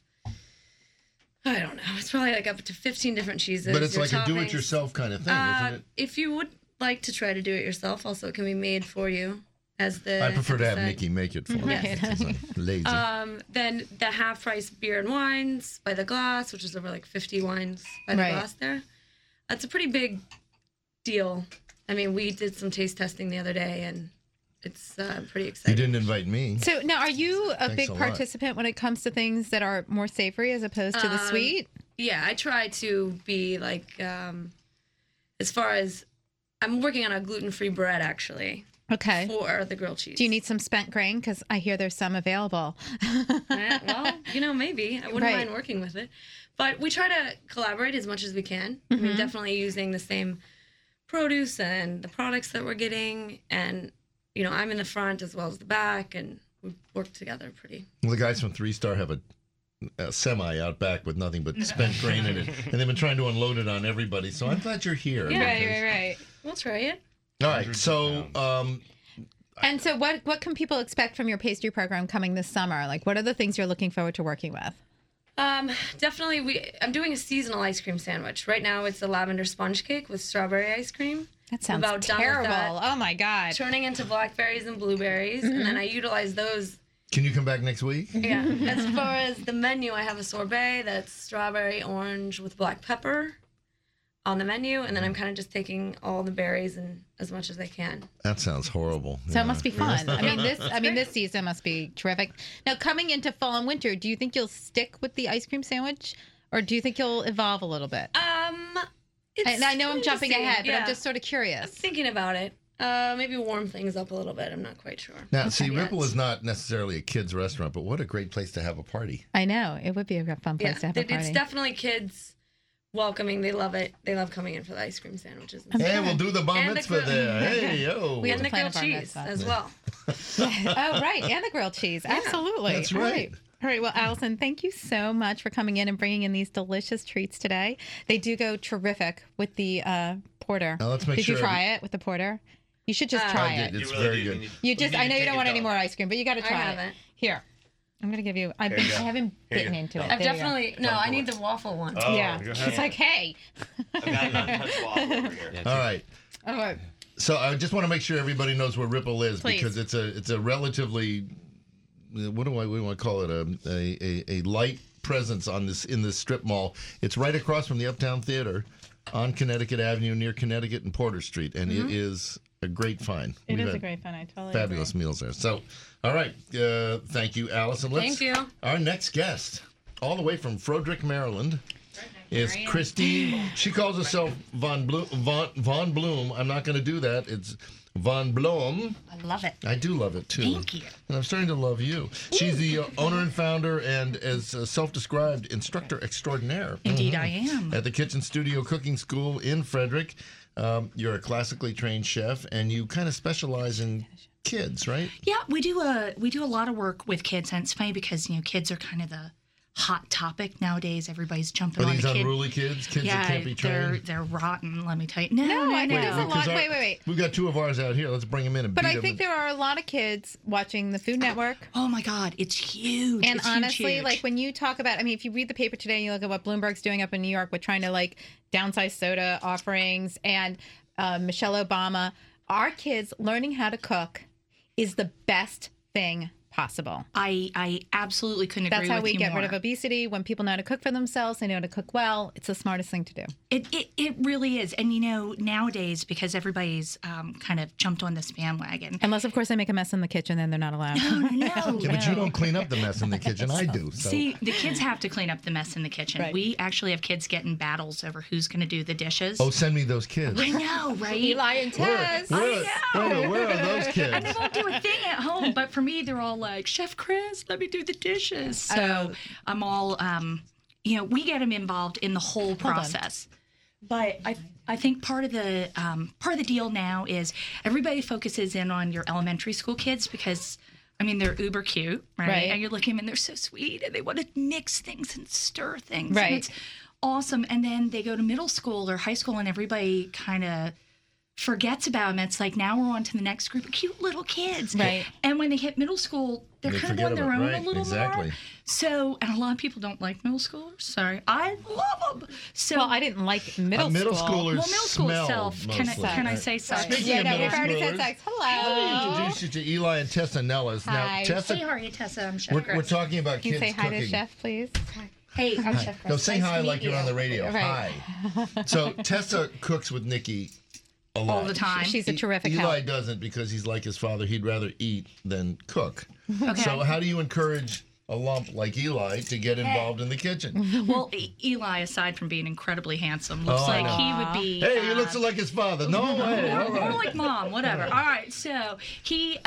I don't know, it's probably like up to 15 different cheeses. But it's your like a toppings. do-it-yourself kind of thing, isn't it? If you would like to try to do it yourself, also it can be made for you. As the I prefer to have said. Nikki make it for me. Yes. Because I'm lazy. Then the half price beer and wines by the glass, which is over like 50 wines by the Right. glass there. That's a pretty big deal. I mean, we did some taste testing the other day, and it's pretty You exciting. didn't invite me. So now, are you a Thanks big a lot. participant when it comes to things that are more savory as opposed to the sweet? Yeah, I try to be like, as far as, I'm working on a gluten-free bread, actually. Okay. For the grilled cheese. Do you need some spent grain? Because I hear there's some available. Well, maybe. I wouldn't Right. mind working with it. But we try to collaborate as much as we can. I mean, Mhm. definitely using the same produce and the products that we're getting. And, I'm in the front as well as the back, and we work together pretty. Well, the guys from 3 Star have a semi out back with nothing but spent grain in it. And they've been trying to unload it on everybody. So I'm glad you're here. Yeah. because- Right. We'll try it. All right. So And so what can people expect from your pastry program coming this summer? Like, what are the things you're looking forward to working with? Definitely, I'm doing a seasonal ice cream sandwich. Right now, it's a lavender sponge cake with strawberry ice cream. That sounds About done with terrible. that. Oh, my God. Turning into blackberries and blueberries, and then I utilize those. can you come back next week? Yeah. As far as the menu, I have a sorbet that's strawberry orange with black pepper on the menu, and then I'm kind of just taking all the berries and as much as I can. That sounds horrible. So it must be fun. This season must be terrific. Now, coming into fall and winter, do you think you'll stick with the ice cream sandwich, or do you think you'll evolve a little bit? And I know I'm jumping ahead, but I'm just sort of curious. I'm thinking about it. Maybe warm things up a little bit. I'm not quite sure. Now, see, Ripple is not necessarily a kid's restaurant, but what a great place to have a party. I know. It would be a fun place to have a party. It's definitely kids welcoming. They love it. They love coming in for the ice cream sandwiches. and Hey, stuff. we'll do the bar And mitzvah there. Hey, yo. We have the plan grilled a bar cheese mitzvah. as well. Oh, right. And the grilled cheese. Absolutely. That's All right. All right. Well, Allison, thank you so much for coming in and bringing in these delicious treats today. They do go terrific with the porter. Now, let's make Did you sure try it with the porter? You should just try I it. did. It's very good. I know you don't want any more ice cream, but you got to I try it. haven't. Here. I'm going to give you, I Here you go. haven't Here you bitten go. into it. I've There you go. definitely, no, I need the waffle one. Yeah. It's like, hey. All right. All right. So I just want to make sure everybody knows where Ripple is Please. because it's a relatively what do we want to call it a light presence on this in this strip mall. It's right across from the Uptown Theater on Connecticut Avenue near Connecticut and Porter Street, and it is a great find. It We've is a had great fun. I totally fabulous agree. meals there. So, all right, thank you, Allison. Thank you. Our next guest, all the way from Frederick, Maryland, is Christine. She calls herself Von Bloom. I'm not going to do that. It's Von Bloom. I love it. I do love it too. Thank you. And I'm starting to love you. She's the owner and founder and as self-described instructor extraordinaire. Indeed, I am. At the Kitchen Studio Cooking School in Frederick. You're a classically trained chef and you kind of specialize in kids, right? Yeah, we do a lot of work with kids, and it's funny because kids are kind of the hot topic nowadays. Everybody's jumping Are on these the kid. unruly kids? Kids yeah, that can't be trained? they're rotten. Let me tell you. No, I think there's a lot. 'cause Wait. We've got two of ours out here. Let's bring them in and But beat I them. think there are a lot of kids watching the Food Network. Oh my God, it's huge. And It's huge, honestly, huge. like when you talk about, if you read the paper today and you look at what Bloomberg's doing up in New York with trying to downsize soda offerings and Michelle Obama, our kids learning how to cook is the best thing possible. I absolutely couldn't agree with you more. That's how we get rid of obesity. When people know how to cook for themselves, they know how to cook well. It's the smartest thing to do. It really is. And, nowadays, because everybody's kind of jumped on this bandwagon. Unless, of course, they make a mess in the kitchen, then they're not allowed. No. Yeah, but you don't clean up the mess in the kitchen. I do. So. See, the kids have to clean up the mess in the kitchen. Right. We actually have kids getting battles over who's going to do the dishes. Oh, send me those kids. I know, right? Eli and Tess. Where are those kids? And they won't do a thing at home. But for me, they're all like, Chef Chris, let me do the dishes. So I'm all, we get them involved in the whole process. But I think part of the deal now is everybody focuses in on your elementary school kids because, they're uber cute, right? And you're looking at them and they're so sweet and they want to mix things and stir things. Right. And it's awesome. And then they go to middle school or high school and everybody kind of forgets about them. It's like now we're on to the next group of cute little kids. Right. And when they hit middle school, they're kind of on their own a little more. So, and a lot of people don't like middle schoolers. Sorry. I love them. So, I didn't like middle school. Middle schoolers middle school smell itself. Can I say sex? Speaking of middle we've already said schoolers, sex. Hello. Let me introduce you to Eli and Tessa Nellis. Hi. Now, Tessa, Hey, how are you, Tessa? I'm Chef we're talking about Can you kids say hi cooking. to Chef, please? Hey, I'm Chef Chris. No, say Nice hi to like meet you're on the radio. Right. Hi. So Tessa cooks with Nikki a lot. All the time. She's a terrific Eli help. doesn't because he's like his father. He'd rather eat than cook. Okay. So how do you encourage a lump like Eli to get involved in the kitchen? Well, Eli, aside from being incredibly handsome, looks like he would be. Hey, he looks like his father. No way. All More right. like mom, whatever. All right, so he,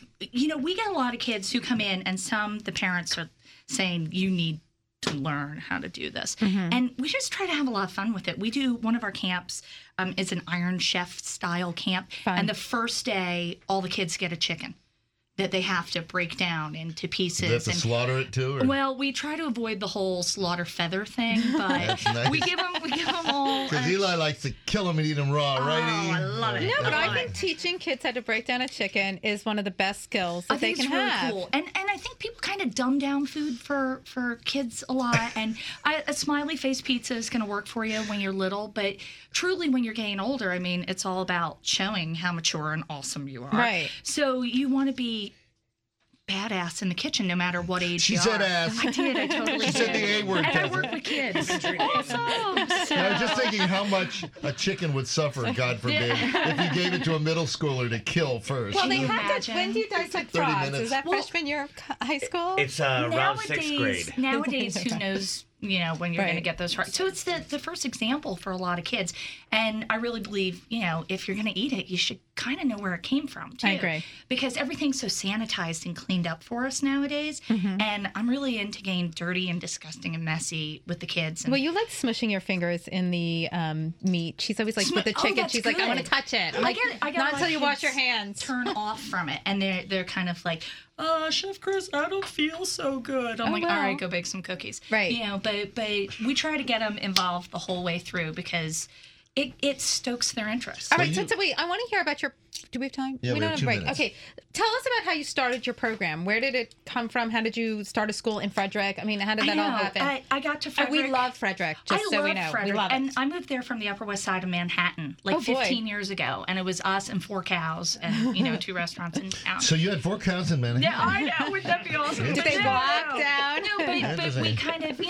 we get a lot of kids who come in, and the parents are saying, you need to learn how to do this. And we just try to have a lot of fun with it. We do, one of our camps is an Iron Chef style camp. Fun. And the first day, all the kids get a chicken that they have to break down into pieces. Do they have to slaughter it too? Or? Well, we try to avoid the whole slaughter feather thing, but That's nice. we give them all. Because Eli likes to kill them and eat them raw, right? I love it. No, but I think teaching kids how to break down a chicken is one of the best skills that they can really have. Cool. And I think people kind of dumb down food for kids a lot. And a smiley face pizza is going to work for you when you're little, but truly when you're getting older, it's all about showing how mature and awesome you are. Right. So you want to be badass in the kitchen no matter what age She you said are. ass. I did. I totally She did. said the A word, And I Tessa. work with kids. Awesome. So, I was just thinking how much a chicken would suffer, God forbid, if you gave it to a middle schooler to kill first. Well, they Can you have imagine? to. When do you dissect 30 frogs? minutes. Is that freshman year of high school? It's around sixth grade. Nowadays, who knows, when you're going to get those right. So it's the first example for a lot of kids. And I really believe, if you're going to eat it, you should kind of know where it came from, too. I agree. Because everything's so sanitized and cleaned up for us nowadays. And I'm really into getting dirty and disgusting and messy with the kids. And Well, you like smushing your fingers in the meat. She's always like, with the chicken, that's she's like, I want to good. touch it. I'm like, I get not my until you wash your kids hands. Turn off from it. And they're kind of like, Chef Chris, I don't feel so good. I'm Oh, like, well. all right, go bake some cookies. Right. But we try to get them involved the whole way through because it stokes their interest. All right, so wait, I want to hear about your. Do we have time? Yeah, we don't have 2 a break. minutes. Okay, tell us about how you started your program. Where did it come from? How did you start a school in Frederick? How did that all happen? I got to And Frederick. we love Frederick, just so we know. Frederick, we love and it. I moved there from the Upper West Side of Manhattan, like Oh, boy. 15 years ago, and it was us and 4 cows and 2 restaurants in town. So you had 4 cows in Manhattan? Yeah, I know. Wouldn't that be awesome? Did they No. walk down? No, but we kind of,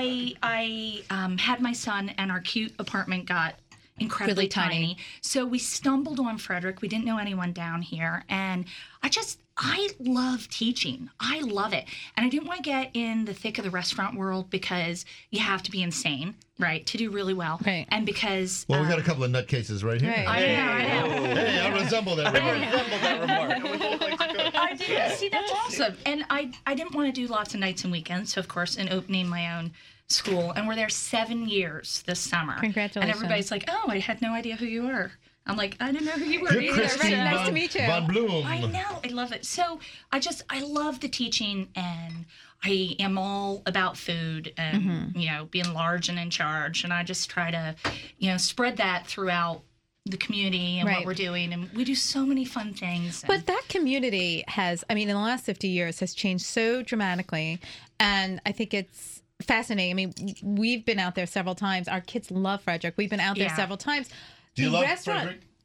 I had my son, and our cute apartment got incredibly Really tiny. tiny. So we stumbled on Frederick. We didn't know anyone down here, and I love teaching. I love it. And I didn't want to get in the thick of the restaurant world because you have to be insane, right, to do really well. Right. And because Well, we got a couple of nutcases right here. Right. I know. Hey, I resemble that remark. I do. See, that's awesome. And I didn't want to do lots of nights and weekends. So, of course, in opening my own school, and we're there 7 years this summer. Congratulations. And everybody's like, oh, I had no idea who you were. I'm like, I didn't know who you were Good either. Christine Nice to meet you. Von Bloom. I know. I love it. So I love the teaching, and I am all about food and, being large and in charge. And I just try to, spread that throughout the community and Right. what we're doing. And we do so many fun things. But that community has, in the last 50 years, has changed so dramatically. And I think it's fascinating. We've been out there several times. Our kids love Frederick. We've been out there Yeah. several times. Do you The love restaurant, Frederick?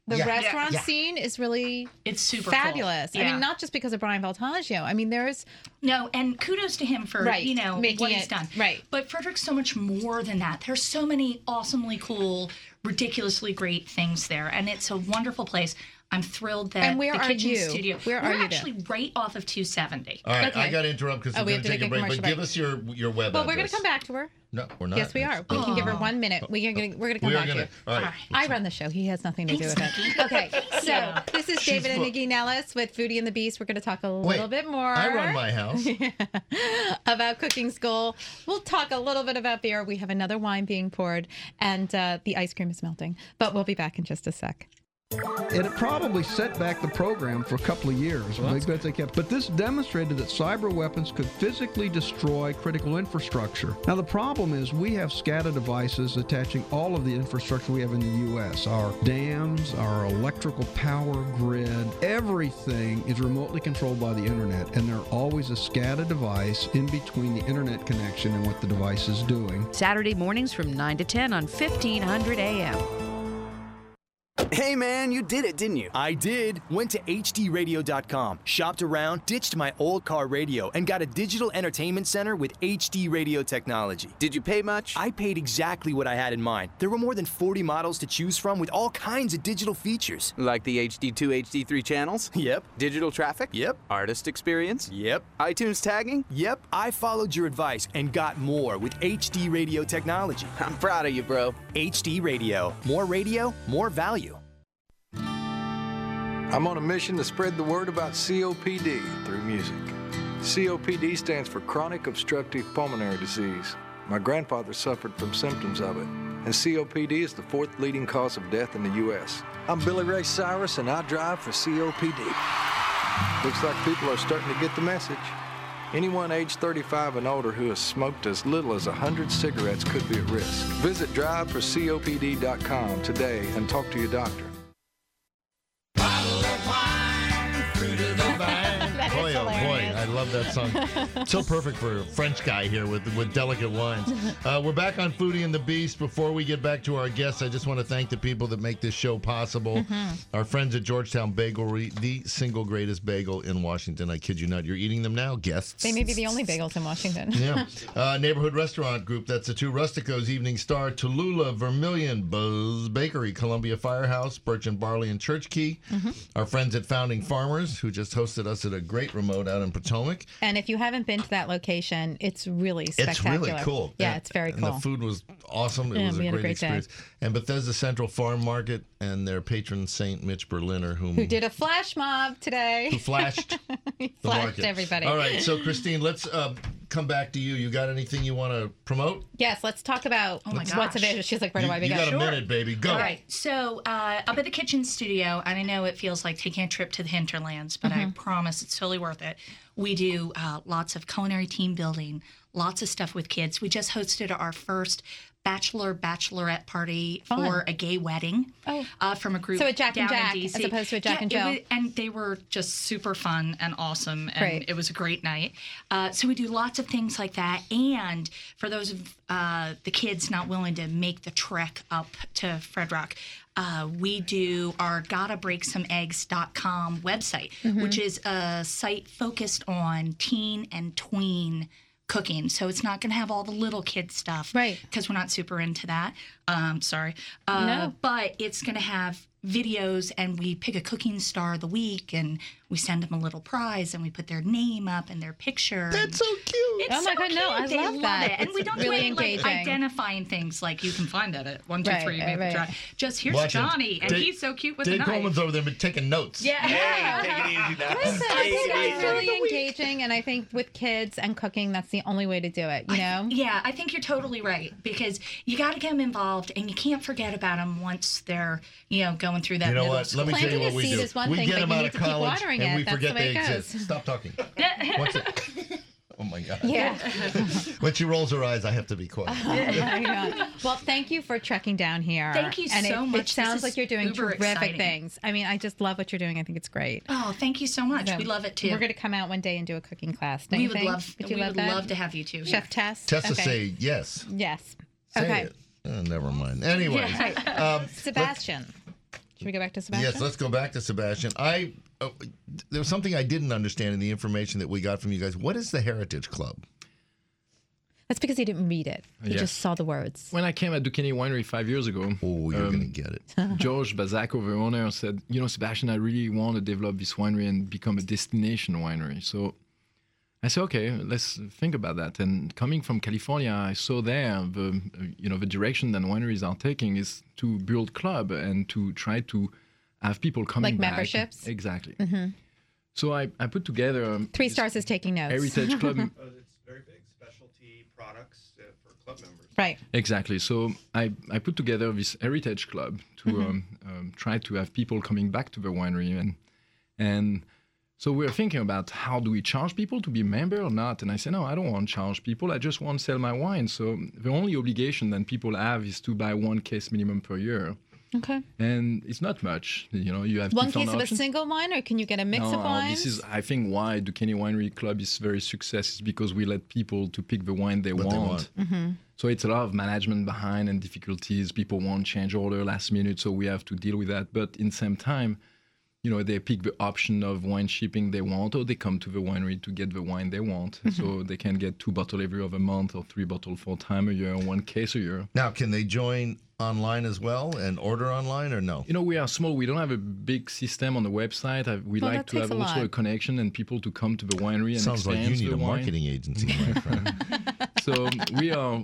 The restaurant scene is really it's super fabulous. Cool. I mean, not just because of Brian Valtaggio. I mean, there's and kudos to him for making what he's done. Right. But Frederick's so much more than that. There's so many awesomely cool, ridiculously great things there, and it's a wonderful place. I'm thrilled that and where the are kitchen you? studio. Where We're are you actually right off of 270. All right, I got to interrupt because we're going to take a break. But give us your web Well, address. we're going to come back to her. No, we're not. Yes, we are. We can give her 1 minute. We're going to come back to you. All right. I run the show. He has nothing to do with it. Okay, so this is David and Nikki Nellis with Foodie and the Beast. We're going to talk a little bit more. I run my house. About cooking school. We'll talk a little bit about beer. We have another wine being poured, and the ice cream is melting. But we'll be back in just a sec. It had probably set back the program for a couple of years, but this demonstrated that cyber weapons could physically destroy critical infrastructure. Now, the problem is we have SCADA devices attaching all of the infrastructure we have in the U.S. Our dams, our electrical power grid, everything is remotely controlled by the internet, and there's always a SCADA device in between the internet connection and what the device is doing. Saturday mornings from 9 to 10 on 1500 AM. Hey man, you did it, didn't you? I did. Went to HDRadio.com, shopped around, ditched my old car radio, and got a digital entertainment center with HD radio technology. Did you pay much? I paid exactly what I had in mind. There were more than 40 models to choose from with all kinds of digital features. Like the HD2, HD3 channels? Yep. Digital traffic? Yep. Artist experience? Yep. iTunes tagging? Yep. I followed your advice and got more with HD radio technology. I'm proud of you, bro. HD Radio. More radio, more value. I'm on a mission to spread the word about COPD through music. COPD stands for Chronic Obstructive Pulmonary Disease. My grandfather suffered from symptoms of it, and COPD is the 4th leading cause of death in the U.S. I'm Billy Ray Cyrus, and I drive for COPD. Looks like people are starting to get the message. Anyone age 35 and older who has smoked as little as 100 cigarettes could be at risk. Visit driveforcopd.com today and talk to your doctor. Boy, oh boy, I love that song. So perfect for a French guy here with delicate wines. We're back on Foodie and the Beast. Before we get back to our guests, I just want to thank the people that make this show possible. Our friends at Georgetown Bagelry, the single greatest bagel in Washington. I kid you not. You're eating them now, guests. They may be the only bagels in Washington. Yeah. Neighborhood Restaurant Group, that's the Two Rusticos, Evening Star, Tallulah, Vermilion, Buzz Bakery, Columbia Firehouse, Birch and Barley, and Church Key. Our friends at Founding Farmers, who just hosted us at a great remote out in Potomac. And if you haven't been to that location, it's really spectacular. It's really cool. Yeah, it's very cool. And the food was awesome. It was a great experience. Day. And Bethesda Central Farm Market and their patron saint, Mitch Berliner, who did a flash mob today. Who flashed he flashed everybody. All right, so Christine, let's come back to you. You got anything you want to promote? Yes, let's talk about what's available. She's like, where do I begin? You got a minute, baby. Go. All right, so up at the kitchen studio, and I know it feels like taking a trip to the hinterlands, but I promise it's totally worth it. We do lots of culinary team building, lots of stuff with kids. We just hosted our first bachelorette party for a gay wedding from a group. So a Jack and down Jack in DC. as opposed to a Jack and Jill. And they were just super fun and awesome, and it was a great night. So we do lots of things like that. And for those of the kids not willing to make the trek up to Fred Rock, we do our GottaBreakSomeEggs.com website, which is a site focused on teen and tween cooking. So it's not going to have all the little kid stuff. Right. Because we're not super into that. Sorry. No. But it's going to have videos, and we pick a cooking star of the week, and we send them a little prize, and we put their name up and their picture. That's so cute. It's oh my God, no, I they love that. It. And we don't really do any engaging. like identifying things like you can find that at 1, 2, 3. Right. Just here's Watch Johnny, and he's so cute with Dave a knife. Coleman's over there taking notes. Yeah. Hey, take it easy now. Listen, I think it's really engaging, and I think with kids and cooking, that's the only way to do it. You know? I think you're totally right, because you got to get them involved, and you can't forget about them once they're going through that. You know what? Let me tell you what we do. We get them out of college, and we forget they exist. Stop talking. What's it? Oh my God. Yeah. When she rolls her eyes, I have to be quiet. Well, thank you for trekking down here. Thank you so much. It sounds like you're doing terrific exciting things. I mean, I just love what you're doing. I think it's great. Oh, thank you so much. We love it too. We're going to come out one day and do a cooking class. We would love that? to have you too. Chef Tess. Tessa say yes. Yes. Say it. Never mind. Anyways. Sebastian. Should we go back to Sebastian? Yes, let's go back to Sebastian. There was something I didn't understand in the information that we got from you guys. What is the Heritage Club? That's because he didn't read it. He just saw the words. When I came at Duquesne Winery 5 years ago, you're going to get it. George Bazacco, the owner, said, Sebastian, I really want to develop this winery and become a destination winery. So I said, okay, let's think about that. And coming from California, I saw there the direction that wineries are taking is to build club and to try to have people coming back. Like memberships? Exactly. Mm-hmm. So I put together... 3 Stars is taking notes. Heritage Club. It's very big. Specialty products for club members. Right. Exactly. So I put together this Heritage Club to try to have people coming back to the winery. And so we're thinking about how do we charge people to be a member or not? And I said, no, I don't want to charge people. I just want to sell my wine. So the only obligation that people have is to buy 1 case minimum per year. Okay. And it's not much. You have 1 case of a single wine, or can you get a mix of wines? This is, I think, why Duquesne Winery Club is very successful is because we let people to pick the wine they want. Mm-hmm. So it's a lot of management behind and difficulties. People want change order last minute, so we have to deal with that. But in the same time, they pick the option of wine shipping they want, or they come to the winery to get the wine they want. Mm-hmm. So they can get 2 bottles every other month, or 3 bottles 4 times a year, 1 case a year. Now, can they join online as well and order online, or no? We are small. We don't have a big system on the website. We like to have also a connection and people to come to the winery and sounds like you need a marketing agency, my friend. So we are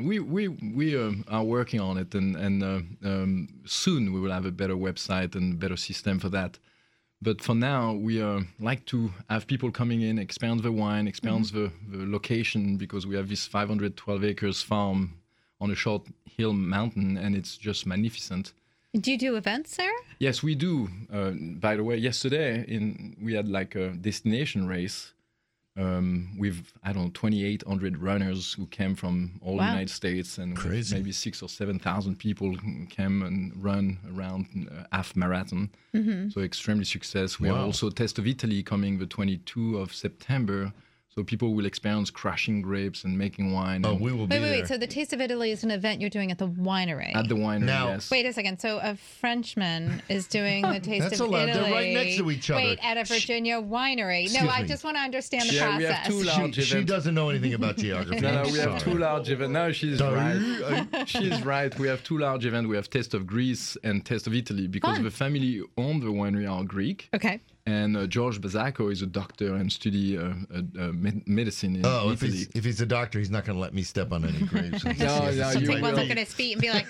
working on it, and soon we will have a better website and better system for that. But for now, we like to have people coming in, experience the wine, experience the location, because we have this 512 acres farm on a short hill mountain, and it's just magnificent. Do you do events there? Yes, we do. By the way, yesterday we had like a destination race with 2,800 runners who came from all the United States, and maybe 6,000 or 7,000 people came and run around half marathon. Mm-hmm. So extremely successful. We have also Taste of Italy coming the 22 of September. So people will experience crushing grapes and making wine. Oh, we will be there. Wait. So the Taste of Italy is an event you're doing at the winery. At the winery, yes. Wait a second. So a Frenchman is doing the Taste of Italy. They're right next to each other. Wait, at a Virginia winery. No, I just want to understand the process. We have 2 large events. She doesn't know anything about geography. No, we have 2 large events. No, she's right. She's right. We have 2 large events. We have Taste of Greece and Taste of Italy, because the family who own the winery are Greek. Okay. And George Bazacco is a doctor and study medicine in Italy. If he's a doctor, he's not going to let me step on any grapes. Take one look at his feet and be like,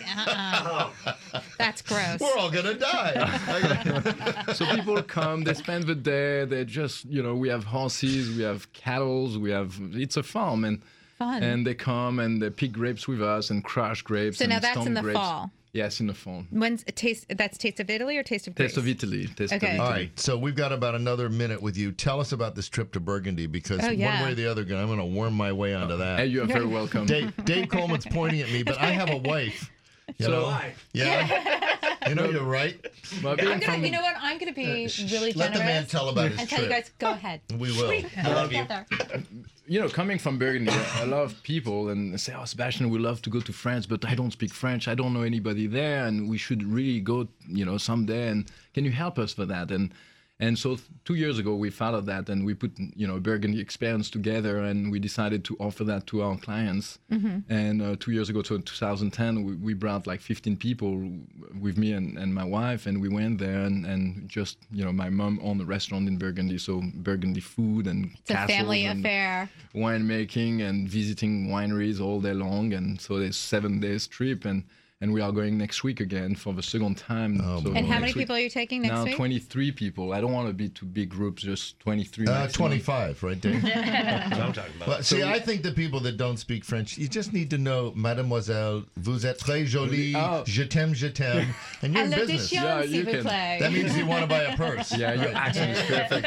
that's gross. We're all going to die. So people come, they spend the day, they just, we have horses, we have cattle, it's a farm. And fun. And they come and they pick grapes with us and crush grapes. So and now that's in the grapes. fall. Yes, in the fall. When's that's Taste of Italy or Taste of Greece? Taste of Italy. Okay. All right. So we've got about another minute with you. Tell us about this trip to Burgundy, because one way or the other, I'm going to worm my way onto that. Hey, you're very welcome. Dave Coleman's pointing at me, but I have a wife. Yeah. You're right. You know what? I'm going to be really generous. Let the man tell about his trip. And tell you guys, go ahead. We will. I love you. Coming from Burgundy, a lot of people say, "Oh, Sebastian, we love to go to France, but I don't speak French. I don't know anybody there, and we should really go, someday. And can you help us for that?" And so 2 years ago, we followed that, and we put, Burgundy experience together, and we decided to offer that to our clients. Mm-hmm. And 2 years ago, so in 2010, we brought like 15 people with me and my wife, and we went there, and just, my mom owned a restaurant in Burgundy, so Burgundy food and it's a family affair. Winemaking and visiting wineries all day long, and so there's 7 days trip, and we are going next week again for the second time. And how many people are you taking next week? Now 23 people. I don't want to be too big groups, just 23. 25, right, Dave? That's what I'm talking about. Well, see, I think the people that don't speak French, you just need to know, Mademoiselle, vous êtes très jolie, je t'aime, and you're in business. You can. That means you want to buy a purse. Yeah, your accent is perfect.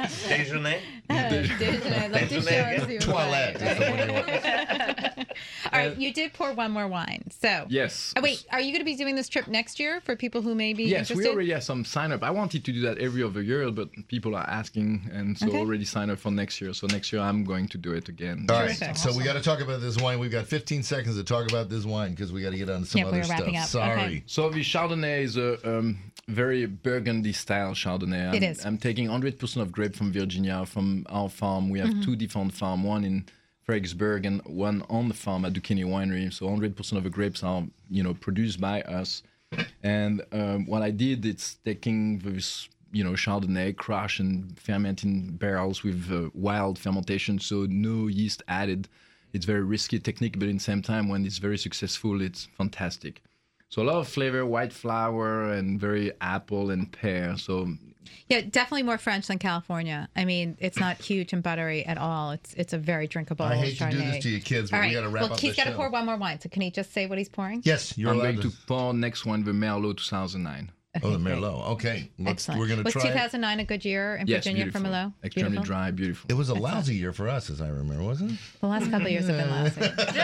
Déjeuner? Déjeuner. Toilette is the one you want. right, you did pour one more wine. So yes. Oh, wait, are you going to be doing this trip next year for people who may be interested? Yes, we already have some sign up. I wanted to do that every other year, but people are asking, and so already sign up for next year. So next year I'm going to do it again. All right. So we got to talk about this wine. We've got 15 seconds to talk about this wine because we got to get on to some other stuff. Sorry. Okay. So the Chardonnay is a very Burgundy style Chardonnay. It is. I'm taking 100% of grape from Virginia, from our farm. We have two different farms, one in Fredericksburg and one on the farm at Duquesne Winery. So 100% of the grapes are, produced by us. And what I did, it's taking this, Chardonnay, crush and ferment in barrels with wild fermentation, so no yeast added. It's very risky technique, but at the same time, when it's very successful, it's fantastic. So a lot of flavor, white flower, and very apple and pear. So yeah, definitely more French than California. I mean, it's not huge and buttery at all. It's a very drinkable Chardonnay. I hate to do this to you kids, but we got to wrap up the show. Keith's got to pour one more wine. So can he just say what he's pouring? Yes, you're I'm allowed going to pour next one, the Merlot 2009. Okay, the Merlot. Okay. Excellent. We're going to try. Was 2009 a good year in Virginia for Merlot? Extremely dry, beautiful. It was a lousy year for us, as I remember, wasn't it? The last couple of years have been lousy.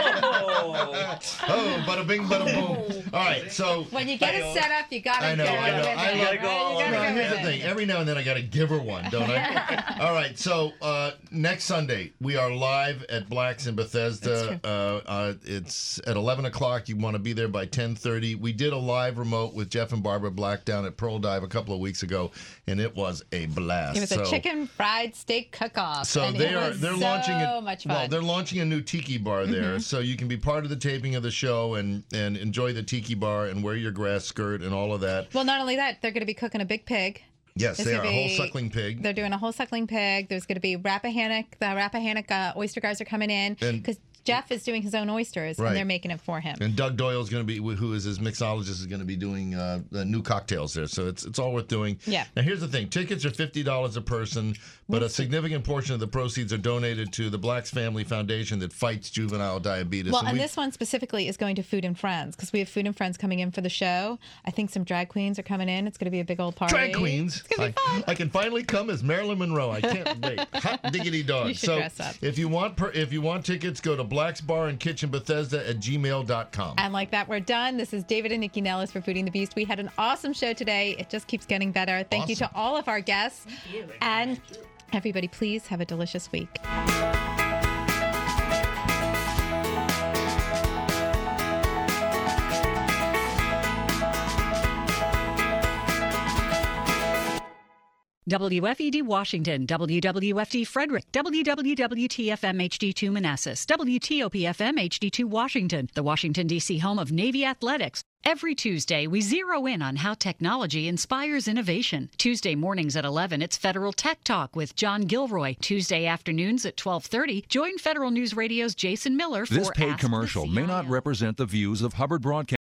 Oh, bada bing, bada boom. All right, so. When you get it set up, you got to I know. Here's the thing. Every now and then I got to give her one, don't I? All right, so next Sunday, we are live at Black's in Bethesda. It's at 11 o'clock. You want to be there by 10:30. We did a live remote with Jeff and Barbara Black down at Pearl Dive a couple of weeks ago, and it was a blast. It was a chicken fried steak cook-off. So they're launching much fun. Well, they're launching a new tiki bar there, so you can be part of the taping of the show and enjoy the tiki bar and wear your grass skirt and all of that. Well, not only that, they're going to be cooking a big pig. Yes, they are a whole suckling pig. They're doing a whole suckling pig. There's going to be Rappahannock. The Rappahannock oyster guys are coming in because Jeff is doing his own oysters, and they're making it for him. And Doug Doyle is going to be, who is his mixologist, is going to be doing the new cocktails there. So it's all worth doing. Yeah. Now here's the thing: tickets are $50 a person, but a significant portion of the proceeds are donated to the Black's Family Foundation that fights juvenile diabetes. Well, and this one specifically is going to Food and Friends because we have Food and Friends coming in for the show. I think some drag queens are coming in. It's going to be a big old party. Drag queens. It's going to be fun. I can finally come as Marilyn Monroe. I can't wait. Hot diggity dog. You should dress up. If you want tickets, go to Black's Bar and Kitchen Bethesda at gmail.com. And like that, we're done. This is David and Nikki Nellis for Foodie and the Beast. We had an awesome show today. It just keeps getting better. Thank you to all of our guests. And everybody, please have a delicious week. WFED Washington, WWFD Frederick, WWWTFM HD2 Manassas, WTOPFM HD2 Washington, the Washington, D.C. home of Navy Athletics. Every Tuesday, we zero in on how technology inspires innovation. Tuesday mornings at 11, it's Federal Tech Talk with John Gilroy. Tuesday afternoons at 12:30, join Federal News Radio's Jason Miller for This paid Ask commercial may not represent the views of Hubbard Broadcasting.